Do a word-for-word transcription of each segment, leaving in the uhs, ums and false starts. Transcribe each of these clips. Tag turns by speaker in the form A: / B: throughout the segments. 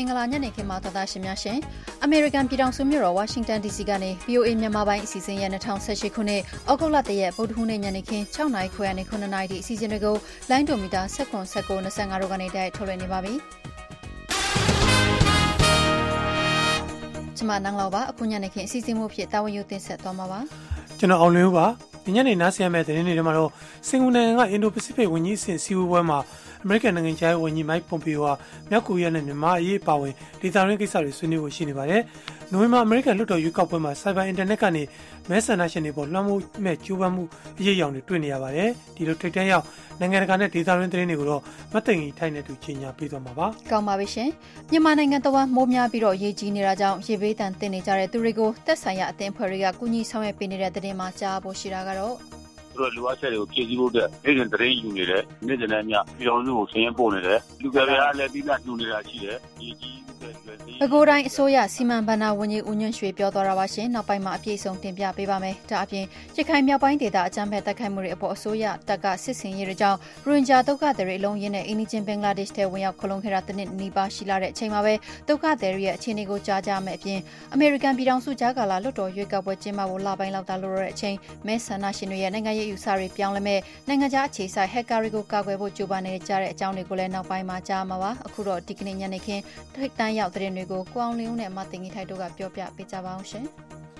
A: ္ဂလာညနေခင်းမှာသောသားရှင်များရှင်အမေရိကန်ပြည်ထောင်စုမြို့တော်ဝါရှင်တန် ဒီ စီ ကနေ ဗီ အို အေ မြန်မာပိုင်းအစီအစဉ်ရဲ့၂၀၁၈ခုနှစ်ဩဂုတ်လတရက်ဗုဒ္ဓဟူးနေ့ညနေခင်း၆နာရီခွဲကနေ၇နာရီထိအစီအစဉ်တွေကိုလိုင်းဒိုမီတာ၁၇ ၁၉ ၂၅တို့ကနေတိုက်ထုတ်လွှင့်နေပါပြီကျမနန်းလောက်ပါအခုညနေခင်းအစီအစဉ်မှုဖြစ်တာဝန်ယူတင်ဆက်သွားမှာပါ
B: ကျွန်တော်အောင်လင်းဦးပါဒီညနေနားဆင်ရမယ့်သတင်းတွေထဲမှာတော့စင်ကာပူနိုင်ငံကအင်ဒိုပစိဖိတ်ဝန်ကြီးအဆင့်စီးပွားပွဲမှာအမေရိကန်နိုင်ငံခြားရေးဝန်ကြီးမိုက်ပွန်ပီယိုဟာမြောက်ကိုရီးယားနဲ့မြန်မာအရေးအပါအဝင်ဒေသတွင်းကိစ္စတွေဆွေးနွေးဖို့ရှိနေပါတယ်။နိုဝင်ဘာအမေရိကန်လွှတ်တော်ရွေးကောက်ပွဲမှာစိုက်ဘာအင်တာနက်ကနေမဲဆန္ဒရှင်တွေပေါ်လွှမ်းမိုးမဲ့ကြိုးပမ်းမှုအရေးအယောင်တွေတွေ့နေရပါတယ်။ဒီလိုထိပ်တန်းရောက်နိုင်ငံတကာနဲ့ဒေသတွင်းသတင်းတွေကိုတော့မသိင်ကြီးထိုက်နေတူကြီးညာပေးသွားမှာပါ
A: ။ကောင်းပါပြီရှင်။မြန်မာနိုင်ငံတော်ဝန်မိုးများပြီးတော့ရေကြီးနေတာကြောင့်ရေဘေးဒဏ်သင့်နေကြတဲ့သူတွေကိုသက်ဆိုင်ရာအသင်းအဖွဲ့တွေကကူညီဆောင်ရွက်ပေးနေတဲ့သတင်းမှာကြားဖို့ရှိတာကတော့
C: သူတို့လူအပ်ချက်တွေကိုဖြည့်ဆည်းဖို့အတွက်နေ့စဉ်သတင်းယူနေတယ်နေ့စဉ်နဲ့အမျှပြည်တော်စုကိုဆင်းရဲပို့နေတယ်လူကယ်တွေကလည်းပြီးမှညှို့နေတာရှိတယ်ဒီကြီး
A: ပဲခူးတိုင်းအစိုးရစီမံဘဏ္ဍာဝန်ကြီးဦးညွန့်ရွှေပြောသွားတာပါရှင်နောက်ပိုင်းမှာအပြည့်အစုံတင်ပြပေးပါမယ်ဒါအပြင်ရခိုင်မြောက်ပိုင်းဒေသအကြမ်းဖက်တိုက်ခိုက်မှုတွေအပေါ်အစိုးရတပ်ကစစ်ဆင်ရေးတွေကြောင့်ရိုဟင်ဂျာဒုက္ခသည်တွေအလုံးရင်းနဲ့အိန္ဒိချင်းဘင်္ဂလားဒေ့ရှ်ထဲဝင်ရောက်ခလုံးခဲ့တာတစ်နှစ်နီးပါးရှိလာတဲ့အချိန်မှာပဲဒုက္ခသည်တွေရဲ့အခြေအနေကိုကြားကြမယ်အပြင်အမေရိကန်ပြည်ထောင်စုကြားကာလလွှတ်တော်ရွေးကောက်ပွဲကျင်းပဖို့လပိုင်းလောက်သာလိုတော့တဲ့အချိန်မဲဆန္ဒရှင်တွေရဲ့နိုင်ငံရေးယူဆတွေပြောင်းလဲမဲ့နိုင်ငံခြားအခြေစိုက်ဟက်ကာတွေကိုကာကွယ်ဖို့ကြိုးပမ်းနေကြတဲ့အကြောင်းတွေကိုလည်းနောက်ပိုင်းမှာကြားမှာပါအခုတော့ဒီကနေ့ညနေခင်းထိပ်တန်းရောက်သတင်းတွေကိုကိုအောင်လင်းဦးနဲ့မတင်ကြီးထိုက်တို့ကပြောပြပေးကြပါအောင်ရှင်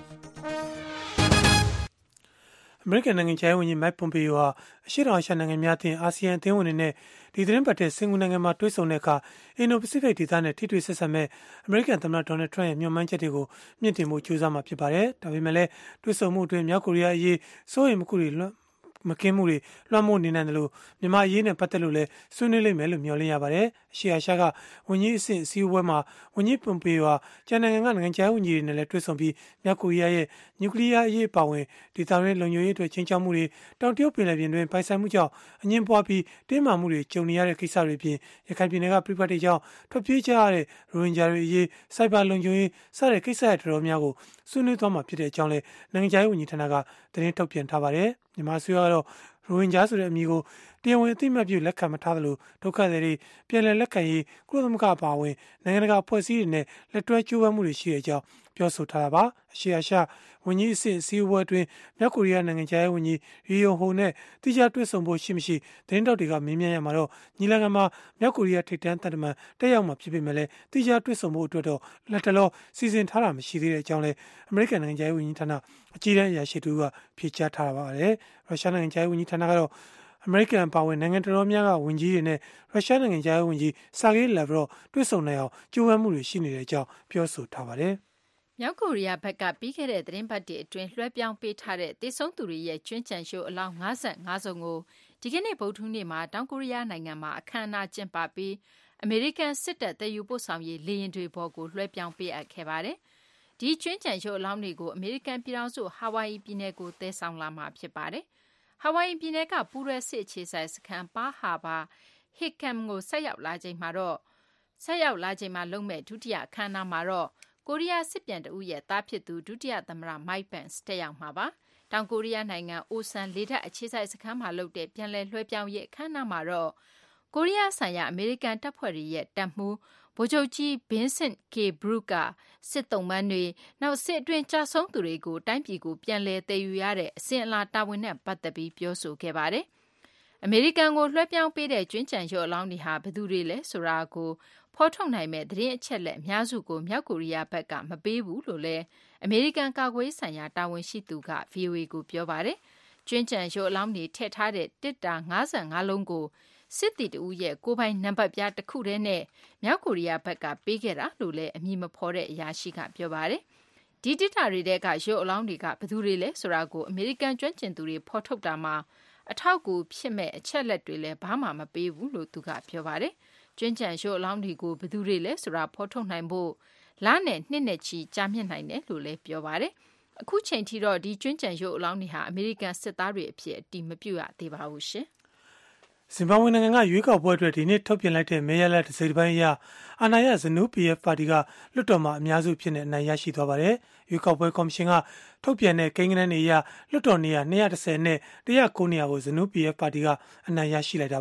B: အမေရိကန်နိုင်ငံခြားရေးဝန်ကြီးမိုက်ပွန်ပီယိုဟာအရှေ့တောင်အာရှနိုင်ငံများအသင်းအာဆီယံအသင်းဝင်တွေနဲ့ဒီသတင်းပတ်တဲ့စင်ကာပူနိုင်ငံမှာတွေ့ဆုံတဲ့အခါအင်ဒိုပစိဖိတ်ဒေသနဲ့ထိတွေ့ဆက်ဆံမဲ့အမေရိကန်သမ္မတဒေါ်နယ်ထရန့်ရဲ့ညွှန်မှန်းချက်တွေကိုမြင့်တင်ဖို့ကြိုးစားမှာဖြစ်ပါတယ်။ဒါပေမဲ့လည်းတွေ့ဆုံမှုအတွင်းမြောက်ကိုရီးယားအရေးစိုးရိမ်မှုတွေမကင်းမှုတွေလွှမ်းမိုးနေနိုင်တယ်လို့မြန်မာအရေးနဲ့ပတ်သက်လို့လည်းဆွေးနွေးလိမ့်မယ်လို့မျှော်လင့်ရပါတယ်။အရှေ့အာရှကဝန်ကြီးအဆင့်အစည်းအဝေးမှာဝန်ကြီးပွန်ပီယိုဟာကျန်နိုင်ငံကနိုင်ငံခြားရေးဝန်ကြီးတွေနဲ့လည်းတွေ့ဆုံပြီးမြောက်ကိုရီးယားရဲ့နျူကလ িয়ার အရေးအပါအဝင်ဒေသတွင်းလုံခြုံရေးအတွက်ချင်းချောက်မှုတွေတောင်တရုတ်ပင်လယ်ပြင်တွင်ပိုင်ဆိုင်မှုကြောင့်အငြင်းပွားပြီးတင်းမာမှုတွေကြုံနေရတဲ့ကိစ္စတွေပြင်ရခိုင်ပြည်နယ်ကပြိပဋ္ဌိကြောင့်ထွက်ပြေးကြရတဲ့ရိုဟင်ဂျာတွေအရေးစိုက်ဘာလုံခြုံရေးစတဲ့ကိစ္စတွေတော်တော်များကိုဆွေးနွေးသွားမှာဖြစ်တဲ့အကြောင်းလည်းနိုင်ငံခြားရေးဝန်ကြီးဌာနကသတင်းထုတ်ပြန်ထားပါတယ်။မြန်မာအစိုးရကတော့ရိုဟင်ဂျာဆိုတဲ့အမည်ကိုတရားဝင်အသိအမှတ်ပြုလက်ခံမထားသလိုဒုက္ခသည်တွေပြည်လည်လက်ခံရေးကုလသမဂ္ဂအပါအဝင်နိုင်ငံတကာအဖွဲ့အစည်းတွေနဲ့လက်တွဲကြိုးပမ်းမှုတွေရှိတဲ့အကြောင်းပြောဆိုထားတာပါအရှေ့အာရှဝန်ကြီးအဆင့်အစည်းအဝေးအတွင်းမြောက်ကိုရီးယားနိုင်ငံခြားရေးဝန်ကြီးရီယိုဟိုနဲ့တိကျတွေ့ဆုံဖို့ရှိမရှိသတင်းတောက်တွေကမေးမြန်းရမှာတော့ညီလာခံမှာမြောက်ကိုရီးယားထိပ်တန်းတပ်တမန်တက်ရောက်မှာဖြစ်ပေမဲ့လည်းတိကျတွေ့ဆုံဖို့အတွက်တော့လက်တလောစီစဉ်ထားတာမရှိသေးတဲ့အကြောင်းလဲအမေရိကန်နိုင်ငံခြားရေးဝန်ကြီးဌာနအကြီးတန်းအရာရှိတူကဖြေကြားထားပါတယ်ရုရှားနိုင်ငံခြားရေးဝန်ကြီးဌာနကတော့အမေရိကန်ပါဝင်နိုင်ငံတော်များကဝန်ကြီးတွေနဲ့ရုရှားနိုင်ငံခြားရေးဝန်ကြီးဆာဂေးလက်ဗရော့တွေ့ဆုံနိုင်အောင်ကြိုးပမ်းမှုတွေရှိနေတဲ့အကြောင်းပြောဆိုထားပါတယ်
D: ။မြောက်ကိုရီးယားဘက်ကပြီးခဲ့တဲ့သတင်းပတ်တွေအတွင်းလွှဲပြောင်းပေးထားတဲ့တေဆုံးသူတွေရဲ့ကျွမ်းကျန်ရှိုးအလောင်း၅၅စုံကိုဒီကနေ့ဗုဒ္ဓဟူးနေ့မှာတောင်ကိုရီးယားနိုင်ငံမှာအခမ်းအနားကျင်းပပြီးအမေရိကန်စစ်တပ်တည်ယူပို့ဆောင်ရေးလေယာဉ်တွေပေါ်ကိုလွှဲပြောင်းပေးအပ်ခဲ့ပါတယ်။ဒီကျွမ်းကျန်ရှိုးအလောင်းတွေကိုအမေရိကန်ပြည်ထောင်စုဟာဝိုင်ယီပြည်နယ်ကိုသယ်ဆောင်လာမှာဖြစ်ပါတယ်။ဟာဝိုင်ယီပြည်နယ်ကပူရဲစစ်အခြေဆိုင်စခန်းပါဟာဘာဟစ်ကမ်ကိုဆက်ရောက်လာချိန်မှာတော့ဆက်ရောက်လာချိန်မှာလုံမဲ့ဒုတိယအခမ်းအနားမှာတော့ကိုရီးယားစစ်ပြန်တဦးရဲ့သားဖြစ်သူဒုတိယသမ္မတမိုက်ပန်စ်တက်ရောက်မှာပါတောင်ကိုရီးယားနိုင်ငံအိုဆန်လေတပ်အခြေဆိုင်စခန်းမှာလုပ်တဲ့ပြန်လည်လွှဲပြောင်းရေးအခမ်းအနားမှာတော့ကိုရီးယားဆိုင်ရာအမေရိကန်တပ်ဖွဲ့တွေရဲ့တပ်မှူးဗိုလ်ချုပ်ကြီးဘင်းဆင့်ကေဘရုကစစ်တုံးမန်းတွေနောက်စစ်အတွင်းကြာဆုံးသူတွေကိုတိုင်းပြည်ကိုပြန်လည်တည်ယူရတဲ့အစဉ်အလာတာဝန်နဲ့ပတ်သက်ပြီးပြောဆိုခဲ့ပါတယ်။အမေရိကန်ကိုလွှဲပြောင်းပေးတဲ့ကျွမ်းကျန်ရုပ်အလောင်းတွေဟာဘယ်သူတွေလဲဆိုတာကိုဖော်ထုတ်နိုင်မဲ့သတင်းအချက်လက်အများစုကိုမြောက်ကိုရီးယားဘက်ကမပေးဘူးလို့လည်းအမေရိကန်ကာကွယ်ရေးဆိုင်ရာတာဝန်ရှိသူက ဗွီအိုအေကိုပြောပါတယ်။ကျွမ်းကျန်ရုပ်အလောင်းတွေထည့်ထားတဲ့တစ်တာ၅၅လုံးကိုစစ်တီတူရဲ့ကိုပိုင်နံပါတ်ပြားတစ်ခုတည်းနဲ့မြောက်ကိုရီးယားဘက်ကပေးခဲ့တာလို့လည်းအမည်မဖော်တဲ့အရာရှိကပြောပါတယ်။ဒီတစ်တာတွေတဲကရုပ်အလောင်းတွေကဘယ်သူတွေလဲဆိုတာကိုအမေရိကန်ကျွမ်းကျင်သူတွေဖော်ထုတ်တာမှာအထောက်အကူဖြစ်မဲ့အချက်လက်တွေလည်းဘာမှမပေးဘူးလို့သူကပြောပါတယ်။ကျွမ်းကျန်ရုပ်အလောင်းတွေကိုဘယ်သူတွေလဲဆိုတာဖော်ထုတ်နိုင်ဖို့လနဲ့နှစ်နဲ့ချီကြာမြင့်နိုင်တယ်လို့လည်းပြောပါတယ်။အခုချိန်ထိတော့ဒီကျွမ်းကျန်ရုပ်အလောင်းတွေဟာအမေရိကန်စစ်သားတွေအဖြစ်အတည်မပြုရသေးပါဘူးရှင်။
B: ဇင်ဘာဘွေနိုင်ငံကရွေးကောက်ပွဲအတွက်ဒီနေ့ထုတ်ပြန်လိုက်တဲ့မဲရလဒ်တစ်စိတ်တစ်ပိုင်းအရအာဏာရဇနူး ပီ အက်ဖ် ပါတီကလွှတ်တော်မှာအများစုဖြစ်နေအနိုင်ရရှိသွားပါတယ်။ရွေးကောက်ပွဲကော်မရှင်ကထုတ်ပြန်တဲ့ကိန်းဂဏန်းတွေအရလွှတ်တော်နေရာ၂၁၀နဲ့၁၀၉နေရာကိုဇနူး ပီ အက်ဖ် ပါတီကအနိုင်ရရှိလိုက်တာပါ။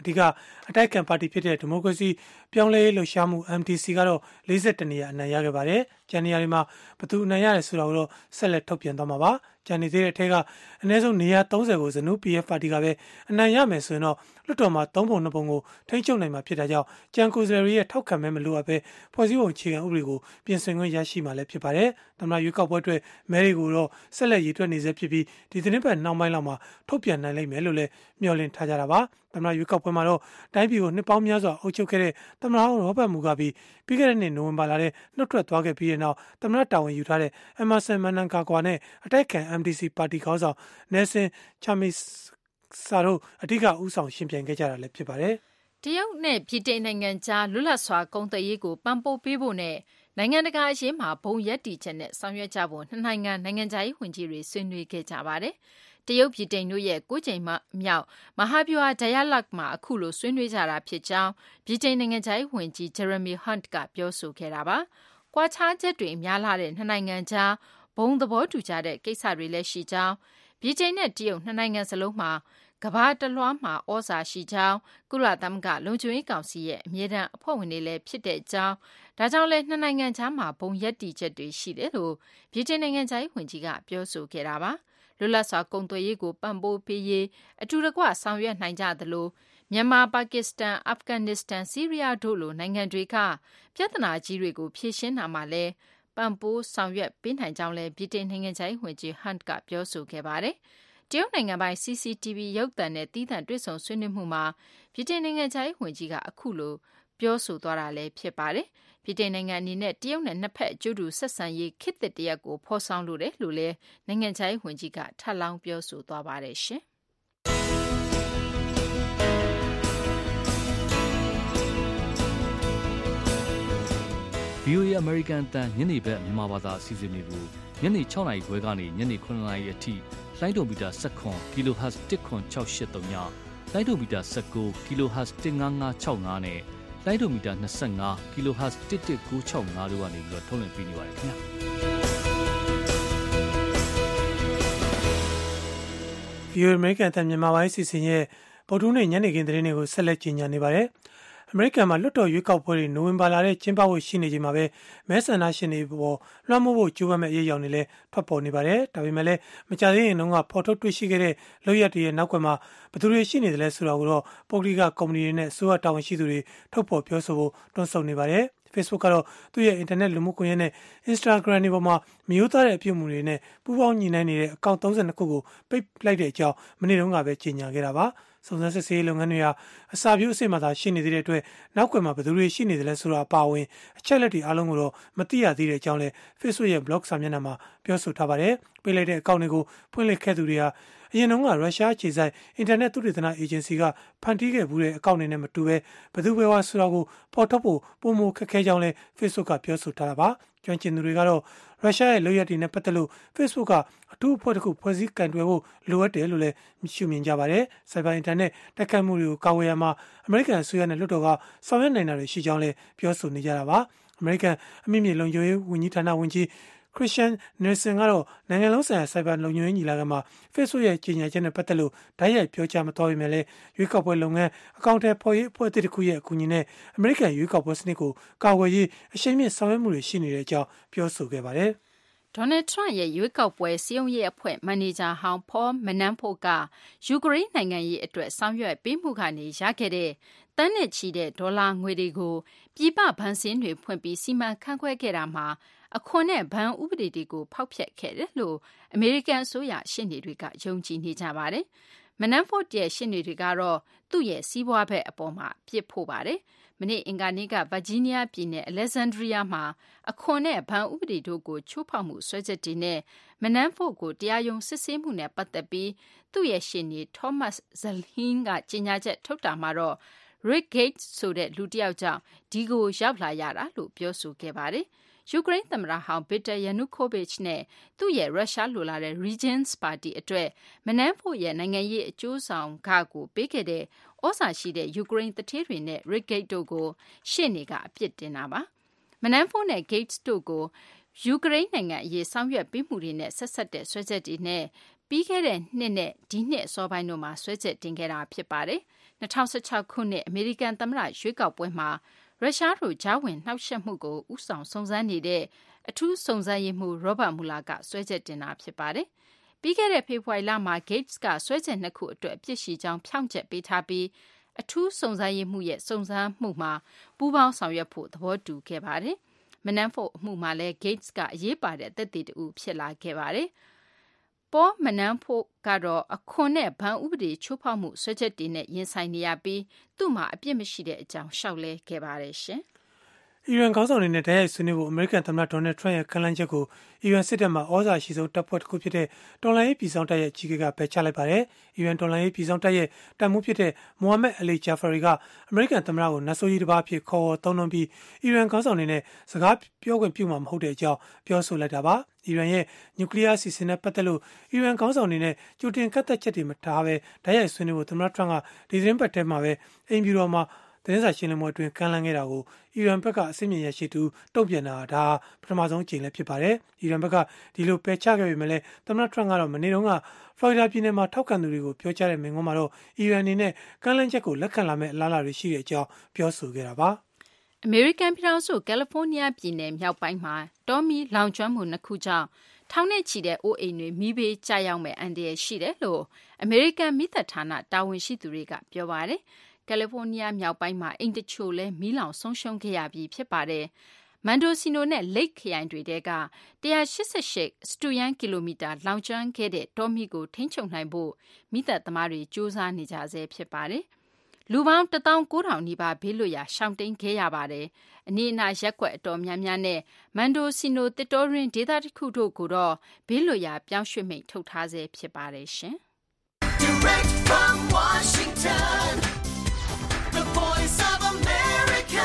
B: အဓိကအတိုက်ခံပါတီဖြစ်တဲ့ဒီမိုကရေစီပြောင်းလဲရေးလှုပ်ရှားမှု M D C ကတော့၄၁နေရာအနိုင်ရခဲ့ပါတယ်။ကျန်နေရာတွေမှာဘယ်သူအနိုင်ရတယ်ဆိုတာကိုတော့ဆက်လက်ထုတ်ပြန်သွားမှာပါ။ကျန်နေသေးတဲ့အထက်ကအနည်းဆုံးနေရာ၃၀ကိုဇနူ P F ပါတီကပဲအနိုင်ရမယ်ဆိုရင်တော့လွှတ်တော်မှာသုံးပုံနှစ်ပုံကိုထိန်းချုပ်နိုင်မှာဖြစ်တာကြောင့်ကျန်ကိုယ်စားလှယ်ရဲ့ထောက်ခံမဲမလိုအပ်ပဲဖွဲ့စည်းပုံအခြေခံဥပဒေကိုပြင်ဆင်ခွင့်ရရှိမှာလည်းဖြစ်ပါတယ်။သမ္မတရွေးကောက်ပွဲအတွက်မဲတွေကိုတော့ဆက်လက်ရည်တွက်နေစေဖြစ်ပြီးဒီသတင်းပတ်နောက်ပိုင်းလောက်မှာထုတ်ပြန်နိုင်လိမ့်မယ်လို့လည်းမျှော်လင့်ထားကြတာပါ။သမ္မတရွေးကောက်ပွဲမှာတော့တိုင်းပြည်ကိုနှစ်ပေါင်းများစွာအုပ်ချုပ်ခဲ့တဲ့သမ္မတဟောင်းရောဘတ်မူဂါဘီပြီးခဲ့တဲ့နှစ်နိုဝင်ဘာလထဲနှုတ်ထွက်သွားခဲ့ပြီးတဲ့နောက်သမ္မတတာဝန်ယူထားတဲ့ Emmerson Mnangagwa နဲ့အတိုက်ခံ M D C ပါတီခေါင်းဆောင် Nelson Chamisa တို့အဓိကဦးဆောင်ရှင်ပြိုင်ခဲ့ကြတာလည်းဖြစ်ပါတယ်
D: ။တရုတ်နဲ့ပြည်တိန်နိုင်ငံကြားလွတ်လပ်စွာကုန်သွယ်ရေးကိုပံ့ပိုးပေးဖို့နဲ့နိုင်ငံတကာအရေးမှာဘုံရပ်တည်ချက်နဲ့ဆောင်ရွက်ကြဖို့နှစ်နိုင်ငံနိုင်ငံခြားရေးဝန်ကြီးတွေဆွေးနွေးခဲ့ကြပါတယ်။တရုတ်ပြည်တိန်တို့ရဲ့ကိုးကြိမ်မြောက်မဟာဗျူဟာ Dialogue မှာအခုလိုဆွေးနွေးကြတာဖြစ်ကြောင်းပြည်တိန်နိုင်ငံခြားရေးဝန်ကြီး Jeremy Hunt ကပြောဆိုခဲ့တာပါ။ကွာခြားချက်တွေများလာတဲ့နှစ်နိုင်ငံကြားဘုံသဘောတူကြတဲ့ကိစ္စတွေလည်းရှိကြောင်းပြည်တိန်နဲ့တရုတ်နှစ်နိုင်ငံစလုံးမှာကမ္ဘာတလွှားမှာဩဇာရှိကြောင်းကုလသမဂ္ဂလုံခြုံရေးကောင်စီရဲ့အမြဲတမ်းအဖွဲ့ဝင်တွေလည်းဖြစ်တဲ့ကြောင်းဒါကြောင့်လည်းနှစ်နိုင်ငံကြားမှာဘုံရပ်တည်ချက်တွေရှိတယ်လို့ပြည်တိန်နိုင်ငံခြားရေးဝန်ကြီးကပြောဆိုခဲ့တာပါလွတ်လပ်စွာကုန်သွယ်ရေးကိုပံ့ပိုးပေးရေးအတူတကွဆောင်ရွက်နိုင်ကြသလိုမြန်မာပါကစ္စတန်အာဖဂန်နစ္စတန်ဆီးရီးယားတို့လိုနိုင်ငံတွေကပြဿနာကြီးတွေကိုဖြေရှင်းတာမှာလည်းပံ့ပိုးဆောင်ရွက်ပေးနိုင်ကြောင်းလည်းပြည်တိန်နိုင်ငံခြားရေးဝန်ကြီး Hunt ကပြောဆိုခဲ့ပါတယ်တရုတ်နိုင်ငံပိုင် C C T V ရုပ်သံနဲ့သီးသန့်တွေ့ဆုံဆွေးနွေးမှုမှာဗြိတိန်နိုင်ငံခြားရေးဝန်ကြီးကအခုလိုပြောဆိုသွားတာလည်းဖြစ်ပါတယ်။ဗြိတိန်နိုင်ငံအနေနဲ့တရုတ်နဲ့နှစ်ဖက်အကျိုးတူဆက်ဆံရေးခေတ်သစ်တစ်ရပ်ကိုဖော်ဆောင်လိုတယ်လို့လည်းနိုင်ငံခြားရေးဝန်ကြီးကထပ်လောင်းပြောဆိုသွားပါတယ်ရှင်။
E: V O A American အတန်ညနေဘက်မြန်မာဘာသာအစီအစဉ်တွေကိုညနေ၆နာရီခွဲကနေညနေ9နာရီအထိလိုင်းဒိုမီတာ၁၇ kHz တစ်ခွန်၆၈၃ညလိုင်းဒိုမီတာ၁၉ kHz တစ်၅၅၆၅နဲ့လိုင်းဒိုမီတာ၂၅ kHz တစ်တစ်၉၆၅တို့ကနေပြီးတော့ထုတ်လွှင့်ပေးနေပါတယ်ခင်ဗျာ
B: ။ V O A American အတန်မြန်မာပိုင်းအစီအစဉ်ရဲ့ဗုဒ္ဓဟူးနေ့ညနေခင်းသတင်းတွေကိုဆက်လက်ကြီးညာနေပါတယ်။အမေရိကန်မှာလွှတ်တော်ရွေးကောက်ပွဲတွေနိုဝင်ဘာလထဲကျင်းပဖို့ရှိနေချိန်မှာပဲမဲဆန္ဒရှင်တွေပေါ်လွှမ်းမိုးဖို့ကြိုးပမ်းမဲ့အရေးအယောင်တွေလည်းထွက်ပေါ်နေပါတယ်။ဒါပေမဲ့လည်းမကြသေးခင်တုန်းကဖော်ထုတ်တွေ့ရှိခဲ့တဲ့လုပ်ရက်တွေရဲ့နောက်ကွယ်မှာဘယ်သူတွေရှိနေသလဲဆိုတာကိုတော့ပုဂ္ဂလိကကုမ္ပဏီတွေနဲ့အစိုးရတာဝန်ရှိသူတွေထုတ်ဖော်ပြောဆိုဖို့တွန်းဆုံနေပါတယ်။ Facebook ကတော့သူ့ရဲ့ internet လူမှုကွန်ရက်နဲ့ Instagram တွေပေါ်မှာမျိုးသားတဲ့အပြုအမူတွေနဲ့ပူးပေါင်းညီနိုင်နေတဲ့အကောင့်၃၂ခုကိုပိတ်လိုက်တဲ့အကြောင်းမနေ့တုန်းကပဲကြေညာခဲ့တာပါ။စုံစမ်းစစ်ဆေးရေးလုပ်ငန်းတွေဟာအစာပြိုးအစစ်မှသာရှိနေသေးတဲ့အတွက်နောက်ကွယ်မှာဘယ်သူတွေရှိနေသလဲဆိုတာအပါအဝင်အချက်လက်တွေအားလုံးကိုတော့မသိရသေးတဲ့အကြောင်းလည်း Facebook ရဲ့ blog စာမျက်နှာမှာပြောဆိုထားပါတယ်။ပိတ်လိုက်တဲ့အကောင့်တွေကိုဖွင့်လှစ်ခဲ့သူတွေဟာအရင်တုန်းကရုရှားအခြေစိုက်အင်တာနက်သုတေသနအေဂျင်စီကဖန်တီးခဲ့မှုတဲ့အကောင့်တွေနဲ့မတူဘဲဘယ်သူပဲဝါဆိုတာကိုပေါ်ထုတ်ဖို့ပုံမခက်ခဲကြောင်းလည်း Facebook ကပြောဆိုထားတာပါ။ကျွမ်းကျင်သူတွေကတော့ရုရှားရဲ့လုပ်ရက်တွေနဲ့ပတ်သက်လို့ Facebook ကအထူးအဖွဲ့တစ်ခုဖွဲ့စည်းကင်တွယ်ဖို့လိုအပ်တယ်လို့လည်းရှုမြင်ကြပါတယ်။စိုက်ဘာအင်တာနက်တိုက်ခိုက်မှုတွေကိုကာကွယ်ရမှာအမေရိကန်အစိုးရနဲ့လွှတ်တော်ကဆောင်ရွက်နိုင်တာတွေရှိကြောင်းလည်းပြောဆိုနေကြတာပါ။အမေရိကန်အမိမြေလုံခြုံရေးဝန်ကြီးဌာနဝန်ကြီးChristian Nielsen ကတော့နိုင်ငံလုံးဆိုင်ရာစိုက်ဘာလုံခြုံရေးညီလာခံမှာ Facebook ရဲ့ကြေညာချက်နဲ့ပတ်သက်လို့ဓာတ်ရိုက်ပြောကြားမသွားပေမဲ့လည်းရွေးကောက်ပွဲလုပ်ငန်းအကောင့်ထဲပေါ်ရေးအဖွဲ့အသစ်တစ်ခုရဲ့အကူအညီနဲ့အမေရိကန်ရွေးကောက်ပွဲစနစ်ကိုကာကွယ်ရေးအရှိန်မြင့်ဆောင်ရွက်မှုတွေရှိနေတဲ့အကြောင်းပြောဆိုခဲ့ပါတယ်
D: ။ဒေါ်နယ်ထရန့်ရဲ့ရွေးကောက်ပွဲစည်းရုံးရေးအဖွဲ့မန်နေဂျာဟောင်း Paul Manafort ကယူကရိန်းနိုင်ငံရေးအတွက်ဆောင်ရွက်ပေးမှုကနေရခဲ့တဲ့တန်းနဲ့ချီတဲ့ဒေါ်လာငွေတွေကိုပြည်ပဘဏ်စင်းတွေဖွင့်ပြီးစီမံခန့်ခွဲခဲ့တာမှာအခွန်နဲ့ဘဏ်ဥပဒေတွေကိုဖောက်ဖျက်ခဲ့တယ်လို့အမေရိကန်အစိုးရရှေ့နေတွေကယုံကြည်နေကြပါတယ်။ Manafort ရဲ့ရှေ့နေတွေကတော့သူ့ရဲ့စီးပွားဘက်အပေါ်မှာပြစ်ဖို့ပါတယ်။မနေ့အင်္ဂါနေ့ကဗာဂျီးနီးယားပြည်နယ် Alexandria မှာအခွန်နဲ့ဘဏ်ဥပဒေတို့ကိုချိုးဖောက်မှုစွဲချက်တွေနဲ့ Manafort ကိုတရားရုံးစစ်ဆေးမှုနဲ့ပတ်သက်ပြီးသူ့ရဲ့ရှေ့နေ Thomas Zalhin ကကြေညာချက်ထုတ်တာမှာတော့ Rick Gates ဆိုတဲ့လူတစ်ယောက်ကြောင့်ဒီကိုရောက်လာရတာလို့ပြောဆိုခဲ့ပါတယ်။ယူကရိန်းသမ္မတဟောင်း Viktor Yanukovych နဲ့သူ့ရဲ့ရုရှားလိုလာတဲ့ Regents ပါတီအတွက် Manafort ရဲ့နိုင်ငံရေးအကျိုးဆောင်ခကိုပေးခဲ့တဲ့ဩဇာရှိတဲ့ယူကရိန်းသူဌေးတွေနဲ့ Rick Gates တို့ကိုရှေ့နေကအပြစ်တင်တာပါ။ Manafort နဲ့ Gates တို့ကိုယူကရိန်းနိုင်ငံအရေးဆောင်ရွက်ပေးမှုတွေနဲ့ဆက်စပ်တဲ့စွဲချက်တွေနဲ့ပြီးခဲ့တဲ့နှစ်နဲ့ဒီနှစ်အစောပိုင်းတို့မှာဆွဲချက်တင်ခဲ့တာဖြစ်ပါတယ်။၂၀၁၆ခုနှစ်အမေရိကန်သမ္မတရွေးကောက်ပွဲမှာရုရှားတို့ကြားဝင်နှောက်ယှက်မှုကိုဥဆောင်စုံစမ်းနေတဲ့အထူးစုံစမ်းရေးမှူး Robert Mueller ကဆွဲချက်တင်တာဖြစ်ပါတယ်။ပြီးခဲ့တဲ့ဖေဖော်ဝါရီလမှာ Gates ကဆွဲချက်နှစ်ခုအတွက်အပြစ်ရှိကြောင်းဖြောင့်ချက်ပေးထားပြီးအထူးစုံစမ်းရေးမှူးရဲ့စုံစမ်းမှုမှာပူးပေါင်းဆောင်ရွက်ဖို့သဘောတူခဲ့ပါတယ်။ Manafort အမှုမှာလည်း Gates ကအရေးပါတဲ့သက်သေတဦးဖြစ်လာခဲ့ပါတယ်။ Paul Manafort ကတော့အခွန်နဲ့ဘဏ်ဥပဒေချိုးဖောက်မှုဆွဲချက်တွေနဲ့ရင်ဆိုင်နေရပြီးသူ့မှာအပြစ်မရှိတဲ့အကြောင်းလျှောက်လဲခဲ့ပါတယ်ရှင်။
B: အီရန်ခေါင်းဆောင်တွေနဲ့တိုက်ရိုက်ဆွေးနွေးဖို့အမေရိကန်သမ္မတဒေါ်နယ်ထရန့်ရဲ့ကမ်းလှမ်းချက်ကိုအီရန်စစ်တပ်မှဩဇာရှိဆုံးတပ်ဖွဲ့တစ်ခုဖြစ်တဲ့တော်လှန်ရေးပြည်ဆောင်တပ်ရဲ့အကြီးအကဲကပယ်ချလိုက်ပါတယ်။အီရန်တော်လှန်ရေးပြည်ဆောင်တပ်ရဲ့တပ်မှူးဖြစ်တဲ့မိုဟာမက်အလီဂျာဖရီကအမေရိကန်သမ္မတကိုနတ်ဆိုးကြီးတစ်ပါးအဖြစ်ခေါ်ဝေါ်သုံးနှုန်းပြီးအီရန်ခေါင်းဆောင်တွေနဲ့စကားပြောခွင့်ပြုမှာမဟုတ်တဲ့အကြောင်းပြောဆိုလိုက်တာပါ။အီရန်ရဲ့နျူကလ িয়ার အစီအစဉ်နဲ့ပတ်သက်လို့အီရန်ခေါင်းဆောင်တွေနဲ့ကြိုတင်ကန့်သက်ချက်တွေမထားဘဲတိုက်ရိုက်ဆွေးနွေးဖို့သမ္မတထရန့်ကဒီသတင်းပတ်ထဲမှာပဲအိမ်ဖြူတော်မှာသတင်းစာရှင်းလင်းပွဲအတွင်းကမ်းလှမ်းခဲ့တာကိုအီရန်ဘက်ကအစိမ့်မြင့်ရရှိသူတုံ့ပြန်တာဒါပထမဆုံးအကြိမ်လည်းဖြစ်ပါတယ်။အီရန်ဘက်ကဒီလိုပယ်ချခဲ့ပေမဲ့လည်းသမ္မတထရန့်ကတော့မနေ့တုန်းကဖလော်ရီဒါပြည်နယ်မှာထောက်ခံသူတွေကိုပြောကြားတဲ့မိန့်ခွန်းမှာတော့အီရန်အနေနဲ့ကမ်းလှမ်းချက်ကိုလက်ခံလာမယ့်အလားအလာတွေရှိတဲ့အကြောင်းပြောဆိုခဲ့တာပါ
D: ။အမေရိကန်ပြည်ထောင်စုကယ်လီဖိုးနီးယားပြည်နယ်မြောက်ပိုင်းမှာတောမီလောင်ကျွမ်းမှုနှစ်ခုကြောင့်ထောင်နဲ့ချီတဲ့အိုးအိမ်တွေမီးဘေးကျရောက်မဲ့အန္တရာယ်ရှိတယ်လို့အမေရိကန်မီးသတ်ဌာနတာဝန်ရှိသူတွေကပြောပါတယ်။ကယ်လီဖိုးနီးယားမြောက်ပိုင်းမှာအိမ်တချို့လဲမီးလောင်ဆုံးရှုံးခဲ့ရပြီးဖြစ်ပါတယ်။မန်ဒိုစီနိုနဲ့လိတ်ခရိုင်တွေတဲကone hundred eighty-sixစတုရန်းကီလိုမီတာလောင်ကျွမ်းခဲ့တဲ့တောမီကိုထိန်းချုပ်နိုင်ဖို့မီးသတ်သမားတွေစူးစမ်းနေကြဆဲဖြစ်ပါတယ်။လူပေါင်းone thousand nine hundredနီးပါးဘေးလွတ်ရာရှောင်တိန်ခဲ့ရပါတယ်။အနီးအနားရက်ကွက်အတော်များများနဲ့မန်ဒိုစီနိုတစ်တော်ရင်ဒေသတစ်ခုတို့ကိုတော့ဘေးလွတ်ရာပြောင်းရွှေ့မိန့်ထုတ်ထားဆဲဖြစ်ပါတယ်ရှင်။ Direct from Washington The Voice of America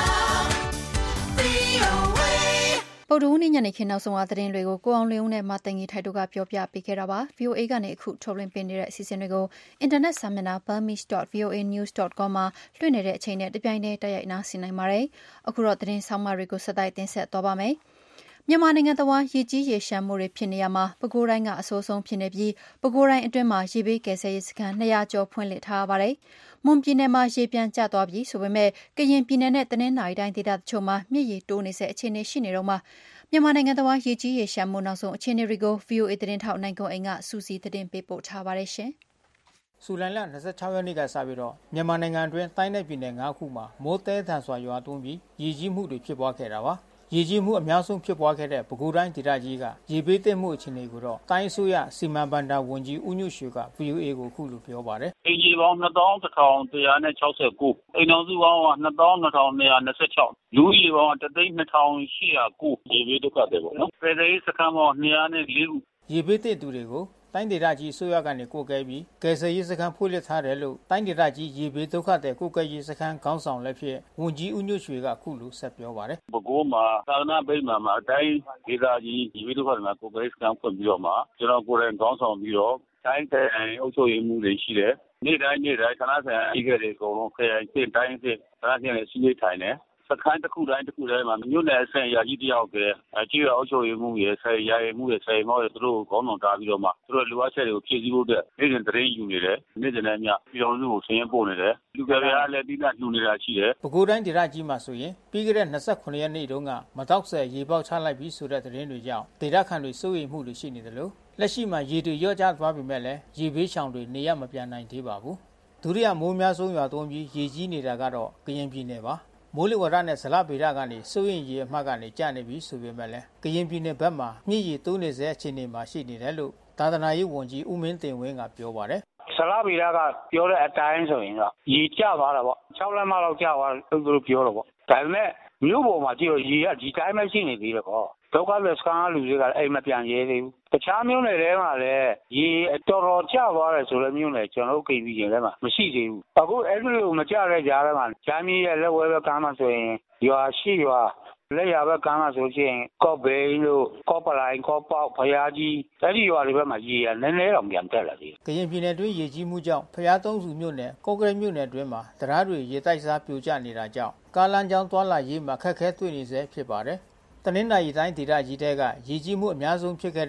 A: ဗုဒ္ဓဟူးနေ့ညနေခင်းနောက်ဆုံးအသတင်းတွေကိုကိုအောင်လင်းဦးနဲ့မသိင်ကြီးထိုက်တို့ကပြောပြပေးခဲ့တာပါ ဗွီအိုအေ ကနေအခုထုတ်လွှင့်ပေးနေတဲ့အစီအစဉ်တွေကိုအင်တာနက်စာမျက်နှာ burmese dot v o a news dot com မှာလွှင့်နေတဲ့အချိန်နဲ့တပြိုင်တည်းတိုက်ရိုက်နားဆင်နိုင်ပါတယ်အခုတော့သတင်းဆောင်မတွေကိုဆက်တိုက်တင်ဆက်သွားပါမယ်မြန်မာနိုင်ငံတဝန်းရေကြီးရေရှမ်းမှုတွေဖြစ်နေရမှာပဲခူးတိုင်းကအဆိုးဆုံးဖြစ်နေပြီးပဲခူးတိုင်းအတွင်းမှာရေဘေးကယ်ဆယ်ရေးစခန်းtwo hundredကျော်ဖွင့်လှစ်ထားပါတယ်။မွန်ပြည်နယ်မှာရေပြန်ကျသွားပြီဆိုပေမဲ့ကရင်ပြည်နယ်နဲ့တနင်္သာရီတိုင်းဒေသတချို့မှာမြစ်ရေတိုးနေစေအခြေအနေရှိနေတော့မှာမြန်မာနိုင်ငံတဝန်းရေကြီးရေရှမ်းမှုနောက်ဆုံးအခြေအနေတွေကို ဗွီအိုအေ သတင်းထောက်နိုင်ကွန်အိမ်ကစူးစီးသတင်းပေးပို့ထားပါတယ်ရှင်
F: ။ဇူလိုင်လtwo sixရက်နေ့ကစပြီးတော့မြန်မာနိုင်ငံအတွင်းတိုင်းနယ်ပြည်နယ်fiveခုမှာမိုးတဲထန်စွာရွာသွန်းပြီးရေကြီးမှုတွေဖြစ်ပွားခဲ့တာပါ။ရေကြီးမှုအများဆုံးဖြစ်ပွားခဲ့တဲ့ပဲခူးတိုင်းဒေသကြီးကရေဘေးသင့်မှုအခြေအနေကိုတော့တိုင်းအစိုးရစီမံဘဏ္ဍာဝန်ကြီးဦးညွှန့်ရွှေက ဗွီအိုအေ ကိုခုလိုပြောပါတယ်
C: ။အိမ်ကြီးပေါင်းtwo thousand one hundred sixty-nineအိမ်တော်စုပေါင်းကtwo thousand two hundred twenty-sixလူဦးရေပေါင်းone million two thousand eight hundred nineရေဘေးဒုက္ခတွေပေါ့နော်။ပြည်ထောင်စခန်းပေါင်းtwo hundred fourခု
F: ရေဘေးသင့်သူတွေကိုတိုင်းဒေသကြီးအစိုးရကနေကိုယ်ကဲပြီးကယ်ဆယ်ရေးစခန်းဖွင့်လှစ်ထားတယ်လို့တိုင်းဒေသကြီးရေဘေးဒုက္ခတဲ့ကိုယ်ကဲရေးစခန်းခေါင်းဆောင်လည်းဖြစ်ဝန်ကြီးဦးညွှန့်ရွှေကခုလိုဆက်ပြောပါတယ်
C: ။ပဲခူးမှာသာသနာ့ဗိမာန်မှာအတိုင်းဒေသကြီးရေဘေးဒုက္ခတွေမှာကိုယ်ကဲရေးစခန်းဖွင့်ပြီးတော့မှကျွန်တော်ကိုယ်တိုင်ခေါင်းဆောင်ပြီးတော့တိုင်းတဲ့အုပ်ချုပ်ရေးမှုတွေရှိတယ်။နေ့တိုင်းနေ့တိုင်းဌာနဆိုင်ရာအကြီးအကဲတွေအကုန်လုံးခရိုင်စစ်တိုင်းစစ်ဌာနဆိုင်ရာစီးရေးထိုင်တယ်စခန်းတစ်ခုတိုင်းတစ်ခုတိုင်းမှာမြို့နယ်အဆင့်ရာကြီးတယောက်ကအဲကြီးရအုပ်ချုပ်ရေးမှုရဲ့ဆယ်ရာရေးမှုရဲ့ဆယ်မောရဲ့သူတို့ခေါင်းဆောင်တာပြီးတော့မှသူတို့လူအပ်ချက်တွေကိုဖြည့်ဆည်းဖို့အတွက်နေ့စဉ်တရင်ယူနေတယ်နေ့စဉ်နဲ့ညပြည်တော်စုကိုဆင်းရဲပို့နေတယ်လူကယ်ပြားလည်းပြီးမှယူနေတာရှိတယ်
F: ပဲခူးတိုင်းဒေသကြီးမှာဆိုရင်ပြီးခဲ့တဲ့two sevenရက်နေ့တုန်းကမတောက်ဆယ်ရေပေါက်ချလိုက်ပြီးဆိုတဲ့သတင်းတွေကြောင့်ဒေသခံတွေစိုးရိမ်မှုတွေရှိနေတယ်လို့လက်ရှိမှာရေတွေရော့ကျသွားပြီမဲ့လည်းရေဘေးချောင်တွေနေရမပြန်နိုင်သေးပါဘူးဒုတိယမိုးများဆုံးရွာသွန်းပြီးရေကြီးနေတာကတော့ကရင်ပြည်နယ်ပါမိုးလေဝသနဲ့ဇလဗေဒကနေစိုးရင်ရေအမှတ်ကနေကျနေပြီဆိုပေမဲ့လည်းကရင်ပြည်နယ်ဘက်မှာမြစ်ရေတိုးနေစေအခြေအနေမှာရှိနေတယ်လို့သာသနာရေးဝန်ကြီးဦးမင်းတင်ဝင်းကပြောပါတယ်
G: ဇလဗေဒကပြောတဲ့အတိုင်းဆိုရင်တော့ရေကျသွားတာပေါ့sixလက်မလောက်ကျသွားလို့သူတို့ပြောတော့ပေါ့ဒါပေမဲ့မြို့ပေါ်မှာကြည့်တော့ရေကဒီတိုင်းပဲရှိနေသေးတယ်ပေါ့ဒုက္ခသည်စခန်းလူတွေကအိမ်မပြန်ရဲသေးဘူးတခြားမြို့နယ်တွေမှာလည်းရေတော်တော်ကျသွားတယ်ဆိုလည်းမြို့နယ်ကျွန်တော်တို့ကိပြီးရင်လည်းမရှိသေးဘူးအခုအဲ့ဒီလိုမကျတဲ့ကြားထဲမှာဂျမ်းမီရဲ့လက်ဝဲဘက်ကမ်းမှာဆိုရင်ရွာရှိရွာလက်ရဘက်ကမ်းမှာဆိုရင်ကော့ဘိန်းတို့ကော့ပလိုင်းကော့ပေါက်ဖျားကြီးအဲ့ဒီရွာတွေဘက်မှာရေကနည်းနည်းတော့ပြန်တက်လာသေးတယ်
F: ကရင်ပြည်နယ်တွင်းရေကြီးမှုကြောင့်ဖျားသုံးစုမြို့နယ်ကော့ကရိတ်မြို့နယ်တွင်းမှာတရားတွေရေတိုက်စားပြိုကျနေတာကြောင့်ကားလမ်းကြောင်းသွားလာရေးမှာခက်ခဲတွေ့နေစေဖြစ်ပါတယ်တနင်္သာရီတိုင်းဒေသကြီးတဲကရေကြီးမှုအများဆုံးဖြစ်ခဲ့တဲ့တ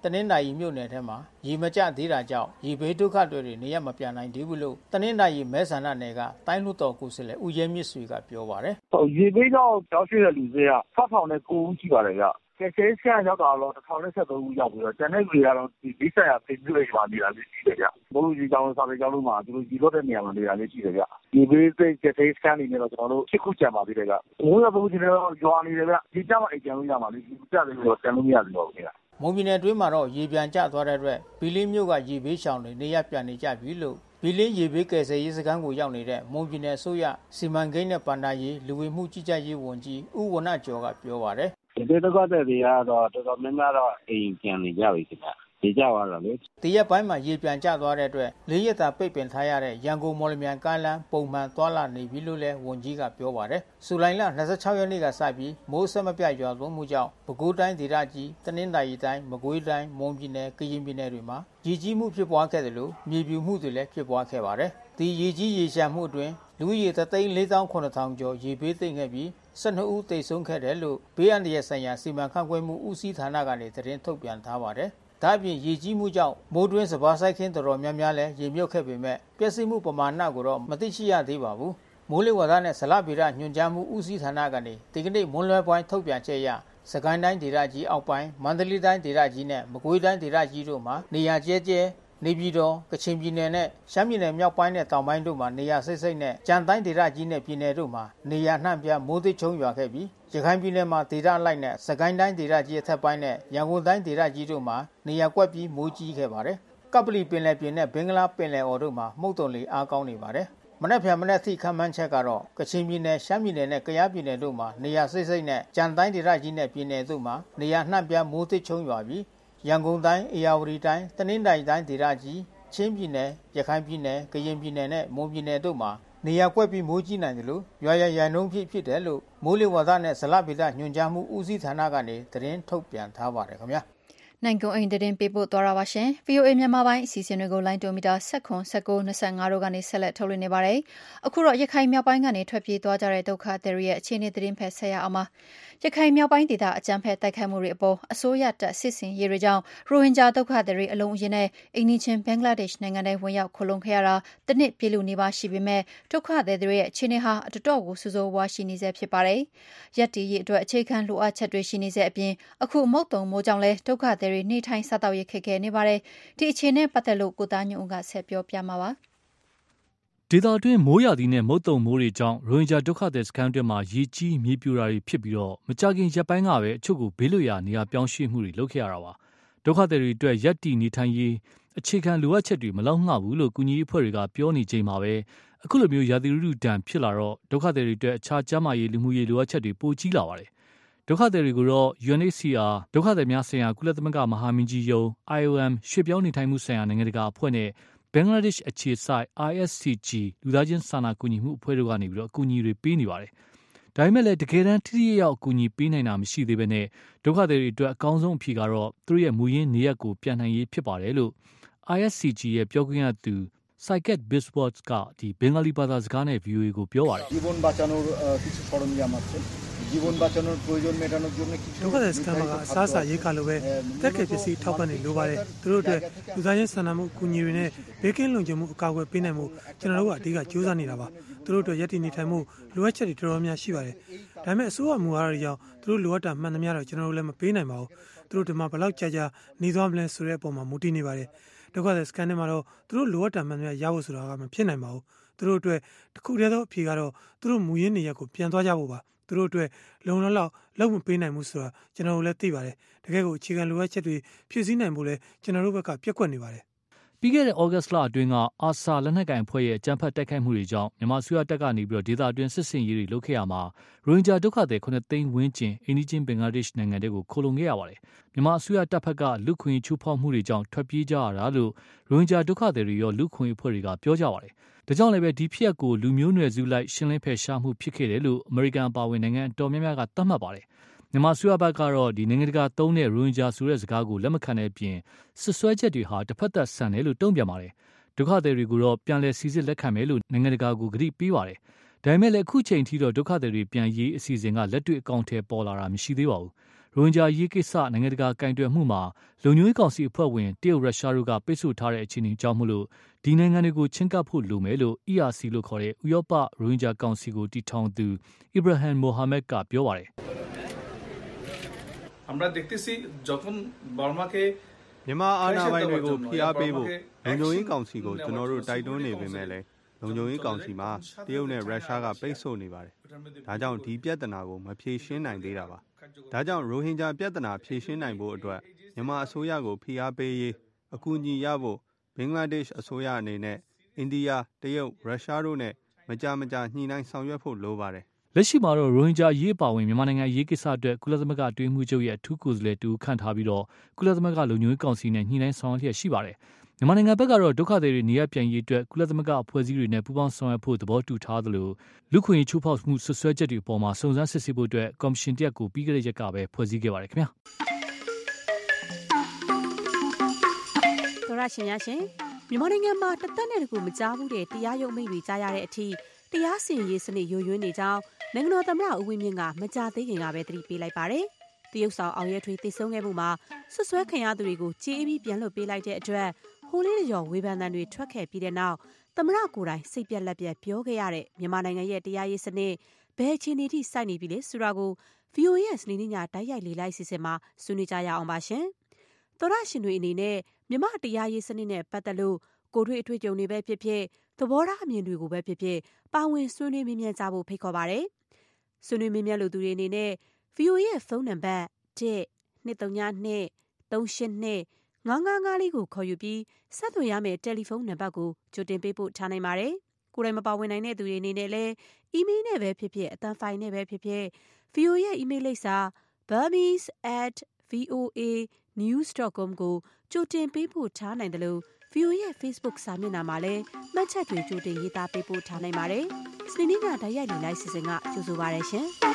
F: တနင်္သာရီမြို့နယ်ထဲမှာရေမကျသေးတာကြောင့်ရေဘေးဒုက္ခတွေနေရမပြန်နိုင်သေးဘူးလို့တနင်္သာရီမဲဆန္ဒနယ်ကတိုင်းလူတော်ကိုယ်စားလှယ်ဦးရဲမြင့်ဆွေကပြောပါတယ်
H: ။ဟုတ်ရေဘေးကြောင့်ကြောက်ရွံ့တဲ့လူတွေကဖတ်ဆောင်နဲ့ကိုဦးရှိပါတယ်ဗျ။ကဲကဲဆရာရောက်တာတော့တစ်ထောင်နဲ့ဆက်သုံးဦးရောက်ပြီးတော့ကျန်တဲ့လူတွေကတော့ဒီဒိဆက်ရဖိပြည့်ရွာနေတာလေးရှိတယ်ဗျ။ဘိုးလူကြီးကျောင်းစာပေကျောင်းလုံးမှာသူတို့ကြီးလို့တဲ့နေရာမှာနေတာလေးရှိတယ်ဗျ။ဒီဘေးသိကဲကဲစကန်နေတော့ကျွန်တော်တို့ရှစ်ခုကျန်ပါသေးတယ်ဗျ။ဘိုးရဘိုးကြီးတွေတော့ရွာနေတယ်ဗျ။ဒီကြမှာအိမ်ကျန်လို့ရမှာလေဒီကြတယ်လို့ကျန်လို့မရဘူးတော့ခင်ဗျ
F: ။မုံပြည်နယ်တွင်းမှာတော့ရေပြန်ကျသွားတဲ့အတွက်ဘီလင်းမြို့ကရေဘေးရှောင်တွေနေရပြန်နေကြပြီလို့ဘီလင်းရေဘေးကယ်ဆယ်ရေးစခန်းကိုရောက်နေတဲ့မုံပြည်နယ်အစိုးရစီမံကိန်းနဲ့ပန်ဒါရေးလူဝင်မှုကြီးကြပ်ရေးဝန်ကြီးဦးဝဏ္ဏကျော်ကပြောပါတယ်
C: ဒီတော့ကတော့တွေကတော့တော်တော်များများတော့အိမ်ပြန်နေကြပြီခင်ဗျဒီကြသွားတော့လေ
F: ဒီရက်ပိုင်းမှာရေပြန်ကျသွားတဲ့အတွက်လေးရက်သာပိတ်ပင်ထားရတဲ့ရန်ကုန်မော်လမြိုင်ကားလမ်းပုံမှန်သွားလာနေပြီလို့လည်းဝန်ကြီးကပြောပါတယ်။ဇူလိုင်လ၂၆ရက်နေ့ကစပြီးမိုးဆက်မပြတ်ရွာသွန်းမှုကြောင့်ပဲခူးတိုင်းဒေသကြီးတနင်္သာရီတိုင်းမကွေးတိုင်းမွန်ပြည်နယ်ကရင်ပြည်နယ်တွေမှာရေကြီးမှုဖြစ်ပွားခဲ့တယ်လို့မြေပြိုမှုတွေလည်းဖြစ်ပွားခဲ့ပါတယ်။ဒီရေကြီးရေရှမ်းမှုအတွင်းလူဦးရေတသိန်းလေးသောင်းခုနှစ်ထောင်ကျော်ရေဘေးသိမ်းခဲ့ပြီးဆယ်နှစ်ဦးသေဆုံးခဲ့တယ်လို့ဘေးအန္တရာယ်ဆိုင်ရာစီမံခန့်ခွဲမှုဦးစီးဌာနကနေသတင်းထုတ်ပြန်ထားပါတယ်။ဒါ့အပြင်ရေကြီးမှုကြောင့်မိုးတွင်းစပါးစိုက်ခင်းတော်တော်များများလည်းရေမြုပ်ခဲ့ပေမဲ့ပျက်စီးမှုပမာဏကိုတော့မသိရှိရသေးပါဘူး။မိုးလေဝသနဲ့ဇလဗေဒညွှန်ကြားမှုဦးစီးဌာနကနေဒီကနေ့မွန်းလွဲပိုင်းထုတ်ပြန်ချက်အရစကိုင်းတိုင်းဒေသကြီးအောက်ပိုင်းမန္တလေးတိုင်းဒေသကြီးနဲ့မကွေးတိုင်းဒေသကြီးတို့မှာနေရာကျဲကျဲနေပြည်တော်ကချင်ပြည်နယ်နဲ့ရှမ်းပြည်နယ်မြောက်ပိုင်းနဲ့တောင်ပိုင်းတို့မှာနေရာစိတ်စိတ်နဲ့ကြံတိုင်းဒေသကြီးနဲ့ပြည်နယ်တို့မှာနေရာနှံ့ပြမိုးသစ်ချုံရွာခဲ့ပြီးရခိုင်ပြည်နယ်မှာဒေသလိုက်နဲ့စကိုင်းတိုင်းဒေသကြီးအထက်ပိုင်းနဲ့ရန်ကုန်တိုင်းဒေသကြီးတို့မှာနေရာကွက်ပြီးမိုးကြီးခဲ့ပါတယ်။ကပ္ပလီပင်လယ်ပြင်နဲ့ဘင်္ဂလားပင်လယ်အော်တို့မှာမှုတ်တုံလေအားကောင်းနေပါတယ်။မနက်ဖြန်မနက်ထိခန့်မှန်းချက်ကတော့ကချင်ပြည်နယ်ရှမ်းပြည်နယ်နဲ့ကယားပြည်နယ်တို့မှာနေရာစိတ်စိတ်နဲ့ကြံတိုင်းဒေသကြီးနဲ့ပြည်နယ်တို့မှာနေရာနှံ့ပြမိုးသစ်ချုံရွာပြီးရန်ကုန်တိုင်းအေရဝတီတိုင်းတနင်္သာရီတိုင်းဒေသကြီးချင်းပြည်နယ်ရခိုင်ပြည်နယ်ကရင်ပြည်နယ်နဲ့မွန်ပြည်နယ်တို့မှာနေရာကွက်ပြီးမိုးကြီးနိုင်တယ်လို့ရွာရရန်နှုန်းဖြစ်ဖြစ်တယ်လို့မိုးလေဝသနဲ့ဇလဗေဒညွှန်ကြားမှုဦးစီးဌာနကနေသတင်းထုတ်ပြန်ထားပါတယ်ခင်ဗျာ
A: နိုင်ကုံအိမ်တင်ပေးပို့တော်ရပါရှင် ဗီအိုအေ မြန်မာပိုင်းအစီအစဉ်တွေကိုလိုင်းတိုမီတာ၁၇ ၁၉ ၂၅တို့ကနေဆက်လက်ထုတ်လွှင့်နေပါတယ်အခုတော့ရခိုင်မြောက်ပိုင်းကနေထွက်ပြေးသွားကြတဲ့ဒုက္ခသည်တွေရဲ့အခြေအနေသတင်းဖက်ဆက်ရအောင်ပါရခိုင်မြောက်ပိုင်းဒေသအကြမ်းဖက်တိုက်ခိုက်မှုတွေအပေါ်အစိုးရတပ်စစ်စင်ရေးတွေကြောင့်ရိုဟင်ဂျာဒုက္ခသည်တွေအလုံးအရင်နဲ့အိန္ဒိချင်းဘင်္ဂလားဒေ့ရှ်နိုင်ငံထဲဝင်ရောက်ခိုလုံခဲ့ရတာတနစ်ပြည်လူနေပါရှိပေမဲ့ဒုက္ခသည်တွေရဲ့အခြေအနေဟာအတော်ကိုစိုးစိုးဝါးရှိနေစေဖြစ်ပါတယ်ရက်တီရေးအတွက်အခြေခံလိုအပ်ချက်တွေရှိနေစေအပြင်အခုမုတ်တုံမိုးကြောင့်လဲဒုက္ခသည်တွေနေထိုင်စားတောက်ရခက်ခဲနေပါတယ်ဒီအခြေအနေပတ်သက်လို့ကိုသားညုံကဆက်ပြောပြမှာပါ
E: ဒေသတွင်းမိုးရာသီနဲ့မုတ်တုံမိုးတွေကြောင့်ရိုဟင်ဂျာဒုက္ခသည်စခန်းတွင်းမှာရေကြီးမြေပြိုတာတွေဖြစ်ပြီးတော့မကြခင်ရက်ပိုင်းကပဲအချို့ကိုဘေးလွတ်ရာနေရာပြောင်းရွှေ့မှုတွေလုပ်ခဲ့ရတာပါဒုက္ခသည်တွေအတွက်ရက်တီနေထိုင်ရေးအခြေခံလိုအပ်ချက်တွေမလောက်ငှဘူးလို့ကုညီရေးအဖွဲ့တွေကပြောနေချိန်မှာပဲအခုလိုမျိုးရာသီဥတုတန်ဖြစ်လာတော့ဒုက္ခသည်တွေအတွက်အခြားကျန်းမာရေးလူမှုရေးလိုအပ်ချက်တွေပိုကြီးလာပါတယ်ဒုက္ခသည်တွေကိုတော့ ယူအန် အိတ်ချ် စီ အာ ဒုက္ခသည်များဆိုင်ရာကုလသမဂ္ဂမဟာမင်းကြီးရုံး အိုင် အို အမ် ရွှေ့ပြောင်းနေထိုင်မှုဆိုင်ရာနိုင်ငံတကာအဖွဲ့နဲ့ဘင်္ဂလားဒေ့ရှ်အခြေစိုက် အိုင် အက်စ် စီ ဂျီ လူသားချင်းစာနာကူညီမှုအဖွဲ့တို့ကနေပြီးတော့အကူအညီတွေပေးနေပါတယ်။ဒါပေမဲ့လည်းတကယ်တမ်းထိထိရောက်အကူအညီပေးနိုင်တာမရှိသေးဘဲနဲ့ဒုက္ခသည်တွေအတွက်အကောင်းဆုံးအဖြေကတော့သူတို့ရဲ့မူရင်းနေရပ်ကိုပြန်နိုင်ရေးဖြစ်ပါတယ်လို့ အိုင် အက်စ် စီ ဂျီ ရဲ့ပြောခွင့်ရသူ Saikat Biswas ကဒီဘင်္ဂလီဘာသာစကားနဲ့ ဗီအိုအေ ကိုပြောပါတယ်
I: ။জীবন বাঁচানোর কিছু সরঞ্জাম আছে জীবন বাঁচানোর প্রয়োজন মেটানোর জন্য কিছু
B: ဒုက္ခသည်စခန်းမှာအစားအစာရေးကားလိုပဲတက်ကယ်ပစ္စည်းထောက်ပံ့နေလိုပါတယ်သူတို့အတွက်လူသားချင်းစာနာမှုအကူအညီတွေနဲ့ဘေးကင်းလုံခြုံမှုအကာအကွယ်ပေးနိုင်မှုကျွန်တော်တို့ကအဓိကကြိုးစားနေတာပါသူတို့အတွက်ရည်တည်နေထိုင်မှုလိုအပ်ချက်တွေတော်တော်များရှိပါတယ်ဒါပေမဲ့အစိုးရမူဝါဒတွေကြောင့်သူတို့လိုအပ်တာမှန်သမျှတော့ကျွန်တော်တို့လည်းမပေးနိုင်ပါဘူးသူတို့ဒီမှာဘယ်လောက်ကြာကြာနေသွားမလဲဆိုတဲ့အပေါ်မှာမူတည်နေပါတယ်ဒုက္ခသည်စခန်းထဲမှာတော့သူတို့လိုအပ်တာမှန်သမျှရဖို့ဆိုတာကမဖြစ်နိုင်ပါဘူးသူတို့အတွက်တစ်ခုတည်းသောအဖြေကတော့သူတို့မူရင်းနေရက်ကိုပြန်သွားကြဖို့ပါသူတို့အတွက်လုံလောက်လောက်လုံးမပေးနိုင်ဘူးဆိုတာကျွန်တော်တို့လည်းသိပါတယ်တကယ်ကိုအခြေခံလိုအပ်ချက်တွေဖြည့်ဆည်းနိုင်ဖို့လည်းကျွန်တော်တို့ဘက်ကပြက်ကွက်နေပါတယ်
E: ပြီးခဲ့တဲ့ဩဂတ်စ်လအတွင်းကအာဆာလက်နက်ကိုင်အဖွဲ့ရဲ့အကြမ်းဖက်တိုက်ခိုက်မှုတွေကြောင့်မြန်မာဆွေရတပ်ကနေပြီးတော့ဒေသအတွင်းစစ်စင်ရေးတွေလုပ်ခဲ့ရမှာရိုဟင်ဂျာဒုက္ခသည်ခုနှစ်သိန်းဝန်းကျင်အိန္ဒိချင်းဘင်္ဂလားဒေ့ရှ်နိုင်ငံတွေကိုခိုလုံခဲ့ရပါတယ်မြန်မာဆွေရတပ်ဖက်ကလူခွင့်ချိုးဖောက်မှုတွေကြောင့်ထွက်ပြေးကြရတာလို့ရိုဟင်ဂျာဒုက္ခသည်တွေရောလူခွင့်အဖွဲ့တွေကပြောကြပါတယ်ဒါကြောင့်လည်းပဲဒီဖြစ်ရပ်ကိုလူမျိုးနွယ်စုလိုက်ရှင်းလင်းဖယ်ရှားမှုဖြစ်ခဲ့တယ်လို့အမေရိကန်အပါအဝင်နိုင်ငံတော်များများကသတ်မှတ်ပါတယ်မြန်မာဆွေရဘက်ကတော့ဒီနိုင်ငံတကာသုံးတဲ့ရိုဟင်ဂျာဆိုတဲ့စကားကိုလက်မခံတဲ့အပြင်ဆွဆွဲချက်တွေဟာတစ်ဖက်သက်ဆန်တယ်လို့တုံ့ပြန်ပါတယ်ဒုက္ခသည်တွေကိုတော့ပြန်လည်စီစစ်လက်ခံမယ်လို့နိုင်ငံတကာကဂရုပေးပါတယ်ဒါပေမဲ့လည်းအခုချိန်ထိတော့ဒုက္ခသည်တွေပြန်ရေးအစီအစဉ်ကလက်တွေ့အကောင့်ထဲပေါ်လာတာမရှိသေးပါဘူးရိုရိုဟင်ဂျာအရေးကိစ္စနိုင်ငံတကာကင်တွယ်မှုမှာလုံခြုံရေးကောင်စီအဖွဲ့ဝင်တရုတ်ရုရှားတို့ကပိတ်ဆို့ထားတဲ့အခြေအနေကြောင့်မို့လို့ဒီနိုင်ငံတွေကိုချင်းကပ်ဖို့လိုမယ်လို့ E R C လို့ခေါ်တဲ့ဥရောပရိုဟင်ဂျာကောင်စီကိုတည်ထောင်သူ Ibrahim Mohammed ကပြောပါတယ်
J: আমরা দেখতেছি যখন বার্মাকে
K: မြန်မာအာဏာပိုင်တွေကိုဖိအားပေးဖို့လုံခြုံရေးကောင်စီကိုကျွန်တော်တို့တိုက်တွန်းနေပေမဲ့လည်းလုံခြုံရေးကောင်စီမှာတရုတ်နဲ့ရုရှားကပိတ်ဆို့နေပါတယ်။ဒါကြောင့်ဒီပြဿနာကိုမဖြေရှင်းနိုင်သေးတာပါ။ဒါကြောင့်ရိုဟင်ဂျာပြဿနာဖြေရှင်းနိုင်ဖို့အတွက်မြန်မာအစိုးရကိုဖိအားပေးရေးအကူအညီရဖို့ဘင်္ဂလားဒေ့ရှ်အစိုးရအနေနဲ့အိန္ဒိယတရုတ်ရုရှားတို့နဲ့မကြာမကြာညှိနှိုင်းဆောင်ရွက်ဖို့လိုပါတယ်
E: လက်ရှိမှာတော့ရိုဟင်ဂျာအရေးအပါဝင်မြန်မာနိုင်ငံအရေးကိစ္စအတွက်ကုလသမဂ္ဂအတွင်းမှုချုပ်ရဲ့အထူးကိုယ်စားလှယ်တူခန့်ထားပြီးတော့ကုလသမဂ္ဂလုံခြုံရေးကောင်စီနဲ့ညှိနှိုင်းဆောင်ရွက်လျက်ရှိပါတယ်။မြန်မာနိုင်ငံဘက်ကတော့ဒုက္ခသည်တွေနေရပ်ပြန်ရေးအတွက်ကုလသမဂ္ဂအဖွဲ့အစည်းတွေနဲ့ပူးပေါင်းဆောင်ရွက်ဖို့သဘောတူထားသလိုလူခွင့်ရေးချိုးဖောက်မှုဆွဆွဲချက်တွေအပေါ်မှာစုံစမ်းစစ်ဆေးဖို့အတွက်ကော်မရှင်တရက်ကိုပြီးခဲ့တဲ့ရက်ကပဲဖွဲ့စည်းခဲ့ပါတယ်ခင်ဗျာ
L: ။သောရရှင်များရှင်မြန်မာနိုင်ငံမှာတသက်နဲ့တကူမကြားဘူးတဲ့တရားရုံးမိန့်တွေကြားရတဲ့အထိတရားစီရင်ရေးစနစ်ယိုယွင်းနေကြောင်းနိုင်ငံတော်သမ္မတဦးဝင်းမြင့်ကမကြသေးခင်ကပဲသတိပေးလိုက်ပါတယ်။တရုတ်ဆောင်အောင်ရဲထွေးသိဆုံးခဲ့မှုမှာဆွဆွဲခံရသူတွေကိုကြေးပြီးပြန်လွှတ်ပေးလိုက်တဲ့အတွက်ဟိုလေးရော်ဝေဖန်သံတွေထွက်ခဲ့ပြီးတဲ့နောက်သမ္မတကိုယ်တိုင်စိတ်ပြက်လက်ပြက်ပြောခဲ့ရတဲ့မြန်မာနိုင်ငံရဲ့တရားရေးစနစ်ဘယ်အခြေအနေထိစိုက်နေပြီလဲဆိုတာကို ဗီအိုအေ ရဲ့စနေနေ့ညတိုက်ရိုက်လေ့လိုက်စီစဉ်မှာဆွေးနွေးကြရအောင်ပါရှင်။သောရရှင်တွေအနေနဲ့မြန်မာတရားရေးစနစ်နဲ့ပတ်သက်လို့ကိုတွေ့အတွေ့အကြုံတွေပဲဖြစ်ဖြစ်သဘောထားအမြင်တွေကိုပဲဖြစ်ဖြစ်ပါဝင်ဆွေးနွေးမြင်မြန်ကြဖို့ဖိတ်ခေါ်ပါရစေ။ဆွေးနွေးမြင်မြန်လူသူတွေအနေနဲ့ ဗီအိုအေ ရဲ့ဖုန်းနံပါတ် တစ် နှစ် သုံး နှစ် သုံး ရှစ် နှစ် ငါး ငါး ငါး လေးကိုခေါ်ယူပြီးဆက်သွယ်ရမယ့်တယ်လီဖုန်းနံပါတ်ကိုကြိုတင်ပေးပို့ထားနိုင်ပါတယ်။ကိုယ်တိုင်မပါဝင်နိုင်တဲ့သူတွေအနေနဲ့လည်းအီးမေးလ်နဲ့ပဲဖြစ်ဖြစ်အသံဖိုင်နဲ့ပဲဖြစ်ဖြစ် ဗီအိုအေ ရဲ့အီးမေးလ်လိပ်စာ burmese at voa news dot com ကိုကြိုတင်ပေးပို့ထားနိုင်တယ်လို့ဗီအိုအေ ရဲ့ Facebook စာမျက်နှာမှာလည်းမှတ်ချက်တွေကြိုတင်ရေးသားပေးပို့ထားနိုင်ပါတယ်။စနေနေ့ကတိုက်ရိုက်လေ့လိုက်စီစဉ်ကကြိုဆိုပါရရှင်။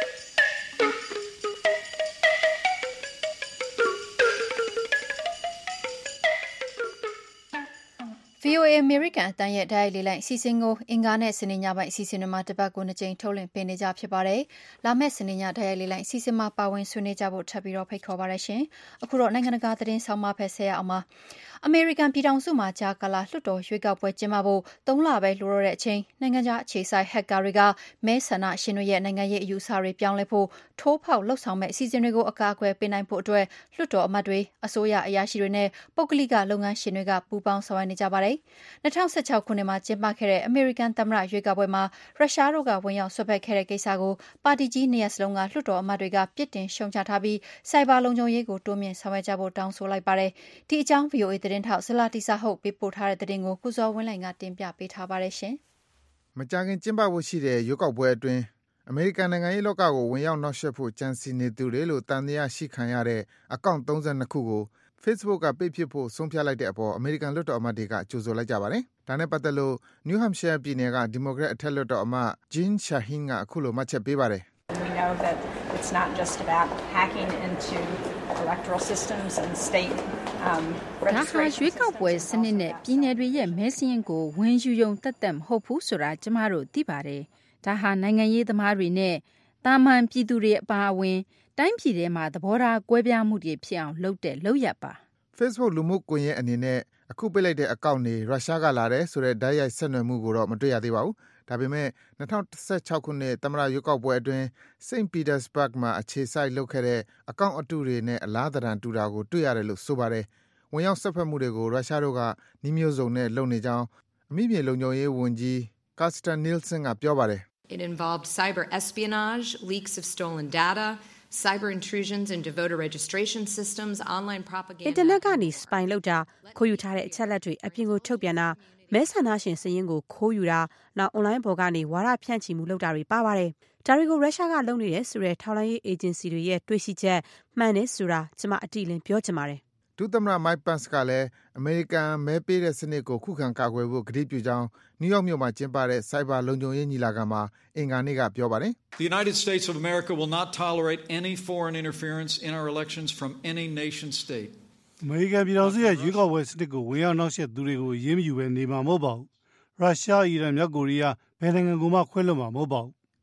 A: ဗီအိုအေ American အတန်းရဲ့တိုက်ရိုက်လေ့လိုက်အစီအစဉ်ကိုအင်္ဂါနဲ့စနေညပိုင်းအစီအစဉ်တွေမှာတစ်ပတ်ကိုနှစ်ကြိမ်ထုတ်လွှင့်ပေးနေကြဖြစ်ပါတယ်။လာမယ့်စနေညတိုက်ရိုက်လေ့လိုက်အစီအစဉ်မှာပါဝင်ဆွေးနွေးကြဖို့ထပ်ပြီးတော့ဖိတ်ခေါ်ပါရရှင်။အခုတော့နိုင်ငံတကာသတင်းဆောင်မဖက်ဆက်ရအောင်ပါ။အမေရိကန်ပြည်ထောင်စုမှာဂျာကာလာလွှတ်တော်ရွေးကောက်ပွဲကျင်းပဖို့သုံးလပဲလိုတော့တဲ့အချိန်နိုင်ငံခြားအခြေစိုက်ဟက်ကာတွေကမဲဆန္ဒရှင်တွေရဲ့နိုင်ငံရေးအယူအဆတွေပြောင်းလဲဖို့ထိုးဖောက်လှုပ်ဆောင်မဲ့အစီအစဉ်တွေကိုအကာအကွယ်ပေးနိုင်ဖို့အတွက်လွှတ်တော်အမတ်တွေအစိုးရအရာရှိတွေနဲ့ပုဂ္ဂလိကလုပ်ငန်းရှင်တွေကပူးပေါင်းဆောင်ရွက်နေကြပါတယ်။၂၀၁၆ခုနှစ်မှာကျင်းပခဲ့တဲ့အမေရိကန်သမ္မတရွေးကောက်ပွဲမှာရုရှားတို့ကဝင်ရောက်ဆွတ်ဖက်ခဲ့တဲ့ကိစ္စကိုပါတီကြီးနှစ်ရပ်စလုံးကလွှတ်တော်အမတ်တွေကပြစ်တင်ရှုံချထားပြီးစိုက်ဘာလုံခြုံရေးကိုတိုးမြင့်ဆောင်ရွက်ကြဖို့တောင်းဆိုလိုက်ပါတယ်။ဒီအကြောင်း ဗီအိုအေ သတင်းထောက်ဇလာတီစာဟုတ်ပေးပို့ထားတဲ့သတင်းကိုကုစောဝင်းလိုင်ကတင်ပြပေးထားပါတယ်ရှင်
M: ။မကြာခင်ကျင်းပဖို့ရှိတဲ့ရွေးကောက်ပွဲအတွင်းအမေရိကန်နိုင်ငံရေးလောကကိုဝင်ရောက်နှောက်ယှက်ဖို့ကြံစည်နေသူတွေလို့တန်တရားရှိခံရတဲ့အကောင့်သုံးဆယ့်နှစ်ခုကို Facebook ကပိတ်ပစ်ဖို့ဆုံးဖြတ်လိုက်တဲ့အပေါ်အမေရိကန်လွှတ်တော်အမတ်တွေကကြိုဆိုလိုက်ကြပါတယ်။ဒါနဲ့ပတ်သက်လို့ New Hampshire ပြည်နယ်ကဒီမိုကရက်အထက်လွှတ်တော်အမတ် Jean Shaheen ကအခုလိုမှတ်ချက်ပေးပါတယ်။
N: We know that it's not just about hacking into electoral systems and state um
D: ဒါဟာရွေးကောက်ပွဲစနစ်နဲ့ပြည်နယ်တွေရဲ့မဲစာရင်းကိုဝင်ယူရုံသက်သက်မဟုတ်ဘူးဆိုတာကျမတို့သိပါတယ်။ဒါဟာနိုင်ငံရေးသမားတွေနဲ့တာမန်ပြည်သူတွေအပါအဝင်တိုင်းပြည်ထဲမှာသဘောထားကွဲပြားမှုတွေဖြစ်အောင်လုပ်တဲ့လုပ်ရပါ
M: Facebook လူမှုကွန်ရက်အနေနဲ့အခုပိတ်လိုက်တဲ့အကောင့်တွေရုရှားကလာတယ်ဆိုတဲ့ဓာတ်ရိုက်ဆက်နွယ်မှုကိုတော့မတွေ့ရသေးပါဘူး။ဒါပေမဲ့၂၀၁၆ခုနှစ်သမ္မတရွေးကောက်ပွဲအတွင်း Saint Petersburg မှာအခြေစိုက်လုပ်ခဲ့တဲ့အကောင့်အတုတွေနဲ့အလားသဏ္ဍာန်တူတာကိုတွေ့ရတယ်လို့ဆိုပါတယ်။ဝင်ရောက်ဆက်ဖက်မှုတွေကိုရုရှားတို့ကနည်းမျိုးစုံနဲ့လုပ်နေကြောင်းအမိမြေလုံခြုံရေးဝန်ကြီး Kirstjen Nielsen ကပြောပါတယ်။
O: It involved cyber espionage, leaks of stolen data, cyber intrusions into voter registration systems, online propaganda.
L: အင်တာနက်ကနေစပိုင်လုပ်တာခိုးယူထားတဲ့အချက်အလက်တွေအပြင်ကိုထုတ်ပြန်တာမဲဆန္ဒရှင်စာရင်းကိုခိုးယူတာနောက်အွန်လိုင်းပေါ်ကနေဝါဒဖြန့်ချီမှုလုပ်တာတွေပါပါတယ်။ဒါတွေကိုရုရှားကလုပ်နေတယ်ဆိုတဲ့ထောက်လှမ်းရေးအေဂျင်စီတွေရဲ့တွေ့ရှိချက်မှန်တယ်ဆိုတာကျွန်မအတိအလင်းပြောချင်ပါတယ်
M: ။ဒုသမ္မတ Mike Pence ကလည်းအမေရိကန်မဲပေးတဲ့စနစ်ကိုခုခံကာကွယ်ဖို့ကတိပြုကြောင်းနယူးယောက်မြို့မှာကျင်းပတဲ့စိုက်ဘာလုံခြုံရေးညီလာခံမှာအင်္ဂါနေ့ကပြောပါတယ်။
P: The United States of America will not tolerate any foreign interference in our elections from any nation state.
Q: အမေရိကန်ပြည်ထောင်စုရဲ့ရွေးကောက်ပွဲစနစ်ကိုဝင်ရောက်နှောက်ယှက်သူတွေကိုရေးမယူပဲနေမှာမဟုတ်ပါဘူး။ရုရှား၊အီရန်၊မြောက်ကိုရီးယားဘယ်နိုင်ငံကိုမှခွဲလွှတ်မှာမဟုတ်ပါဘူး
M: အ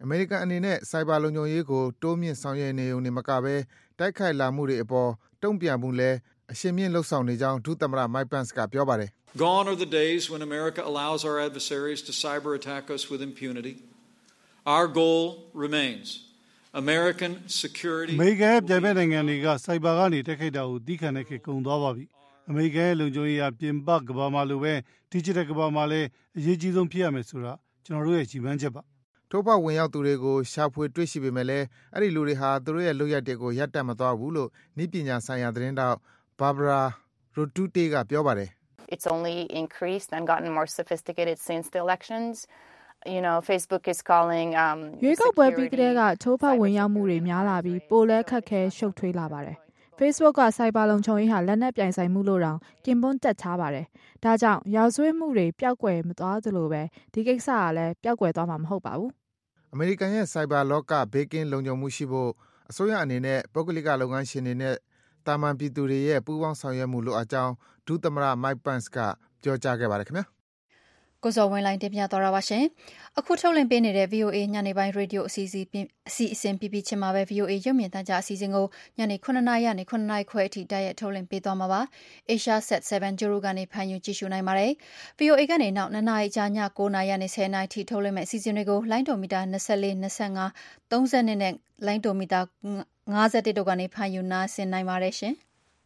M: အမေရိကန်အနေနဲ့စိုက်ဘာလုံခြုံရေးကိုတိုးမြင့်ဆောင်ရွက်နေုံနဲ့မကဘဲတိုက်ခိုက်လာမှုတွေအပေါ်တုံ့ပြန်မှုလဲအရှင်မြင့်လှုပ်ဆောင်နေကြောင်းဒုသမ္မတ Mike Pence ကပြောပါတယ်
P: Gone are the days when America allows our adversaries to cyber attack us with impunity. Our goal remains American security.
Q: အမေရိကန်ရဲ့ပြည်ပနိုင်ငံတွေကစိုက်ဘာကနေတိုက်ခိုက်တာကိုတီးခံတဲ့ခေတ်ကုန်သွားပါပြီ။အမေရိကန်ရဲ့လုံခြုံရေးအပြင်ပကမ္ဘာမှာလိုပဲ digital ကမ္ဘာမှာလည်းအရေးကြီးဆုံးဖြစ်ရမယ်ဆိုတာကျွန်တော်တို့ရဲ့ရည်မှန်းချက်ပါ
M: ။ထိုးပေါက်ဝင်ရောက်သူတွေကိုရှာဖွေတွေ့ရှိပေမဲ့လည်းအဲ့ဒီလူတွေဟာသူတို့ရဲ့လုပ်ရက်တွေကိုရပ်တန့်မသွားဘူးလို့ဤပညာဆိုင်ရာသတင်းတောက် Barbara Rotute ကပြောပါတယ်။
R: It's only increased and gotten more sophisticated since the elections. You know, Facebook is calling um
S: ရွေးကောက်ပွဲပြီးကတည်းကထိုးဖောက်ဝင်ရောက်မှုတွေများလာပြီးပိုလဲခက်ခဲရှုပ်ထွေးလာပါတယ်။ Facebook ကစိုက်ဘာလုံခြုံရေးဟာလက်နက်ပြိုင်ဆိုင်မှုလို့တောင်ကင်ပွန်းတက်ထားပါတယ်။ဒါကြောင့်ရာဇဝတ်မှုတွေပျောက်ကွယ်မသွားသလိုပဲဒီကိစ္စကလည်းပျောက်ကွယ်သွားမှာမဟုတ်ပါဘူး
M: ။အမေရိကန်ရဲ့စိုက်ဘာလောကဘေးကင်းလုံခြုံမှုရှိဖို့အစိုးရအနေနဲ့ပုဂ္ဂလိကလုပ်ငန်းရှင်တွေနဲ့တာမန်ပြည်သူတွေရဲ့ပူးပေါင်းဆောင်ရွက်မှုလိုအပ်ကြောင်းဒုသမ္မတ Mike Pence ကပြောကြားခဲ့ပါတယ်ခင်ဗျာ
A: ကိုစောဝင်းလိုင်းတင်ပြသွားတာပါရှင်အခုထုတ်လင်းပေးနေတဲ့ ဗီအိုအေ ညနေပိုင်းရေဒီယိုအစီအစဉ်အစီအစဉ်ပြပြချင်းမှာပဲ ဗီအိုအေ ရုပ်မြင်သံကြားအစီအစဉ်ကိုညနေခုနှစ်နာရီကနေခုနှစ်နာရီခွဲအထိတိုက်ရိုက်ထုတ်လင်းပေးသွားမှာပါ Asia Set 7 Juru ကနေဖန်ယူကြည့်ရှုနိုင်ပါတယ် ဗီအိုအေ ကနေနောက်နှစ်နာရီကြာည9နာရီကနေ10နာရီထိထုတ်လင်းမဲ့အစီအစဉ်တွေကိုလိုင်းဒိုမီတာ24 25 30နဲ့လိုင်းဒိုမီတာ51တို့ကနေဖန်ယူနားဆင်နိုင်ပါတယ်ရှင်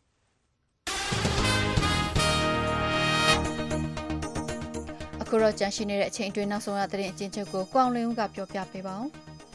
A: အခုတော့ကြန့်ရှိနေတဲ့အချိန်အတွင်းနောက်ဆုံးရတဲ့အကျဉ်းချုပ်ကိုကွာလွင်ဦးကပြောပြပေးပါဦး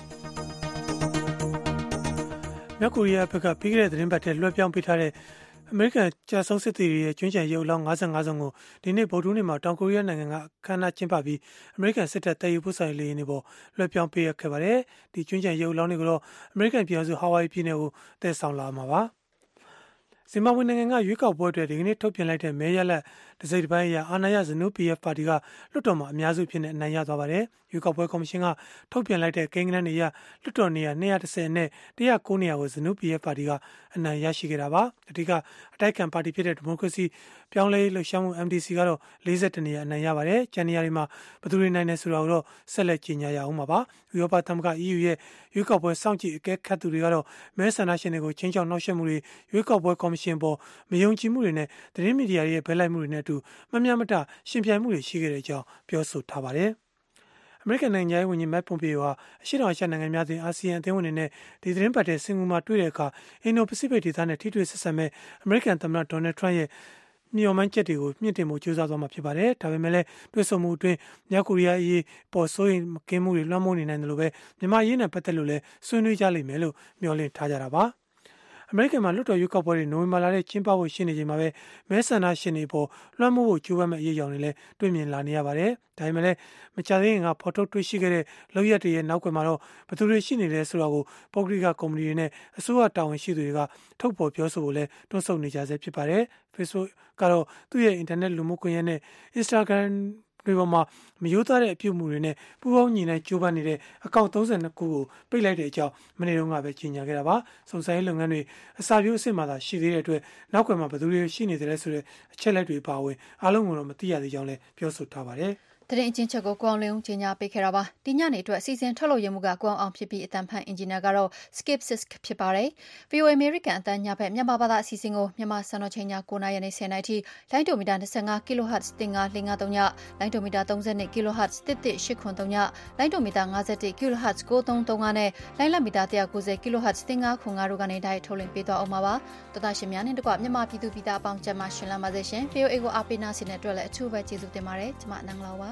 B: ။မြောက်ကိုရီးယားဘက်ကပြီးခဲ့တဲ့သတင်းပတ်ထဲလွှဲပြောင်းပေးထားတဲ့အမေရိကန်ကြာဆုံးစစ်သည်တွေရဲ့ကျွမ်းကျင်ရုပ်အလောင်း၅၅စုံကိုဒီနေ့ဗုဒ္ဓဟူးနေ့မှာတောင်ကိုရီးယားနိုင်ငံကအခမ်းအနားကျင်းပပြီးအမေရိကန်စစ်တပ်တည်ယူပို့ဆောင်ရေးလေယာဉ်တွေပေါ်လွှဲပြောင်းပေးခဲ့ပါတယ်။ဒီကျွမ်းကျင်ရုပ်အလောင်းတွေကိုတော့အမေရိကန်ပြည်ထောင်စုဟာဝိုင်ယီပြည်နယ်ကိုတည်ဆောင်လာမှာပါ။ဇင်ဘာဘွေနိုင်ငံကရွေးကောက်ပွဲအတွက်ဒီကနေ့ထုတ်ပြန်လိုက်တဲ့မဲရလဒ်တစိမ့်တစ်ပိုင်းအရအာဏာရ ဇနူပီ အက်ဖ် ပါတီကလွှတ်တော်မှာအများစုဖြစ်နေအနိုင်ရသွားပါတယ်။ရွေးကောက်ပွဲကော်မရှင်ကထုတ်ပြန်လိုက်တဲ့ကိန်းဂဏန်းတွေအရလွှတ်တော်နေရာ၂၁၀နဲ့၁၀၉နေရာကို ဇနူပီ အက်ဖ် ပါတီကအနိုင်ရရှိခဲ့တာပါ။အဓိကအတိုက်ခံပါတီဖြစ်တဲ့ဒီမိုကရေစီပြောင်းလဲလှုပ်ရှားမှု အမ် ဒီ စီ ကတော့၄၁နေရာအနိုင်ရပါတယ်။ကျန်နေရာတွေမှာဘယ်သူတွေနိုင်တယ်ဆိုတာကိုတော့ဆက်လက်ကြေညာရအောင်ပါ။ဥရောပသမဂ္ဂ အီးယူ ရဲ့ရွေးကောက်ပွဲစောင့်ကြည့်အကဲခတ်သူတွေကတော့မဲဆန္ဒရှင်တွေကိုချင်းချောက်နှောက်ယှက်မှုတွေရွေးကောက်ပွဲကော်မရှင်ပေါ်မယုံကြည်မှုတွေနဲ့သတင်းမီဒီယာတွေရဲ့ဘဲလိုက်မှုတွေနဲ့အတူမမျှမတရှင်ပြိုင်မှုတွေရှိခဲ့တဲ့အကြောင်းပြောဆိုထားပါတယ်။အမေရိကန်နိုင်ငံရဲ့ဝန်ကြီးမက်ပွန်ပီယိုဟာအရှေ့တောင်အာရှနိုင်ငံများအသင်းအာဆီယံအသင်းဝင်တွေနဲ့ဒီသတင်းပတ်ထဲစင်ကာပူမှာတွေ့တဲ့အခါအင်ဒိုပစိဖိတ်ဒေသနဲ့ထိတွေ့ဆက်ဆံမဲ့အမေရိကန်သမ္မတဒေါ်နယ်ထရန့်ရဲ့မျှော်မှန်းချက်တွေကိုမြင့်တင်ဖို့ကြိုးစားသွားမှာဖြစ်ပါတယ်။ဒါပေမဲ့လည်းတွေ့ဆုံမှုအတွင်းမြောက်ကိုရီးယားအရေးပေါ်စိုးရိမ်ကင်းမှုတွေလွှမ်းမိုးနေနိုင်တယ်လို့ပဲမြန်မာအရေးနဲ့ပတ်သက်လို့လည်းဆွေးနွေးကြလိမ့်မယ်လို့မျှော်လင့်ထားကြတာပါ။အမေရိကန်မှာလွှတ်တော်ရွေးကောက်ပွဲတွေနိုဝင်ဘာလထဲကျင်းပဖို့ရှိနေချိန်မှာပဲမဲဆန္ဒရှင်တွေပေါ်လွှမ်းမိုးဖို့ကြိုးပမ်းမဲ့အရေးအကြောင်းတွေလည်းတွေ့မြင်လာနေရပါတယ်။ဒါပေမဲ့လည်းမကြာသေးခင်ကဖော်ထုတ်တွေ့ရှိခဲ့တဲ့လောက်ရက်တွေရဲ့နောက်ကွယ်မှာတော့ဘယ်သူတွေရှိနေလဲဆိုတာကိုပုဂ္ဂလိကကုမ္ပဏီတွေနဲ့အစိုးရတာဝန်ရှိသူတွေကထုတ်ဖော်ပြောဆိုဖို့လည်းတွန်းဆုတ်နေကြဆဲဖြစ်ပါတယ်။ Facebook ကတော့သူ့ရဲ့အင်တာနက်လူမှုကွန်ရက်နဲ့ Instagramတွေပေါ်မှာမယိုးသားတဲ့အပြုအမူတွေနဲ့ပူးပေါင်းညီနိုင်ကြိုးပမ်းနေတဲ့အကောင့်၃၂ခုကိုပိတ်လိုက်တဲ့အကြောင်းမနေ့တုန်းကပဲကြေညာခဲ့တာပါ။စုံစမ်းရေးလုပ်ငန်းတွေအစာပြိုးအစ်စ်မှသာရှိသေးတဲ့အတွက်နောက်ကွယ်မှာဘယ်သူတွေရှိနေတယ်ဆိုတဲ့အချက်လက်တွေပါဝင်အားလုံးကိုတော့မသိရသေးကြောင်းလည်းပြောဆိုထားပါတယ်။
A: သတင်းအချင်းချက်ကိုကိုအောင်လင်းကြီးညာပေးခဲ့တာပါဒီညနေအတွက်အစီအစဉ်ထုတ်လို့ရမှုကကိုအောင်အောင်ဖြစ်ပြီးအတန်ဖန်အင်ဂျင်နီယာကတော့ Skip Sisk ဖြစ်ပါတယ် ဗီအိုအေ American အတန်ညဘက်မြန်မာဘာသာအစီအစဉ်ကိုမြန်မာစံတော်ချိန်ည9နာရီနဲ့10နာရီထိလိုင်းဒိုမီတာ25 kHz တင်ငါလင်းငါ3ညလိုင်းဒိုမီတာ32 kHz တစ်တစ်8ခွန်3ညလိုင်းဒိုမီတာ51 kHz 9335နဲ့လိုင်းလမီတာ190 kHz တင်ငါခွန်5တို့ကနေတိုက်ထုတ်လင်းပေးသွားအောင်ပါပါတော်သားရှင်များနဲ့တကွမြန်မာပြည်သူပြည်သားအပေါင်းကျမရှင်လာပါစေရှင် ဗီအိုအေ ကိုအားပေးနာဆင်တဲ့အတွက်လည်းအထူးပဲကျေးဇူးတင်ပါတယ်ကျမနန်းလောပါ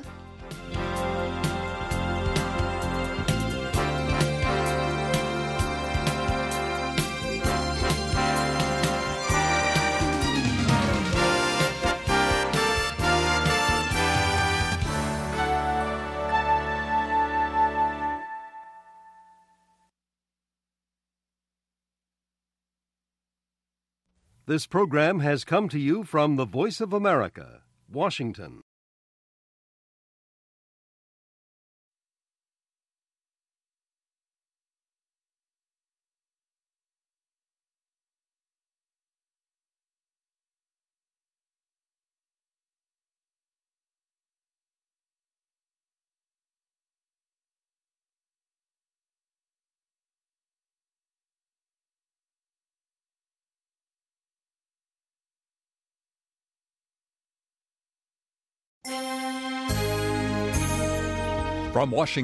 T: This program has come to you from the Voice of America, Washington.
U: From Washington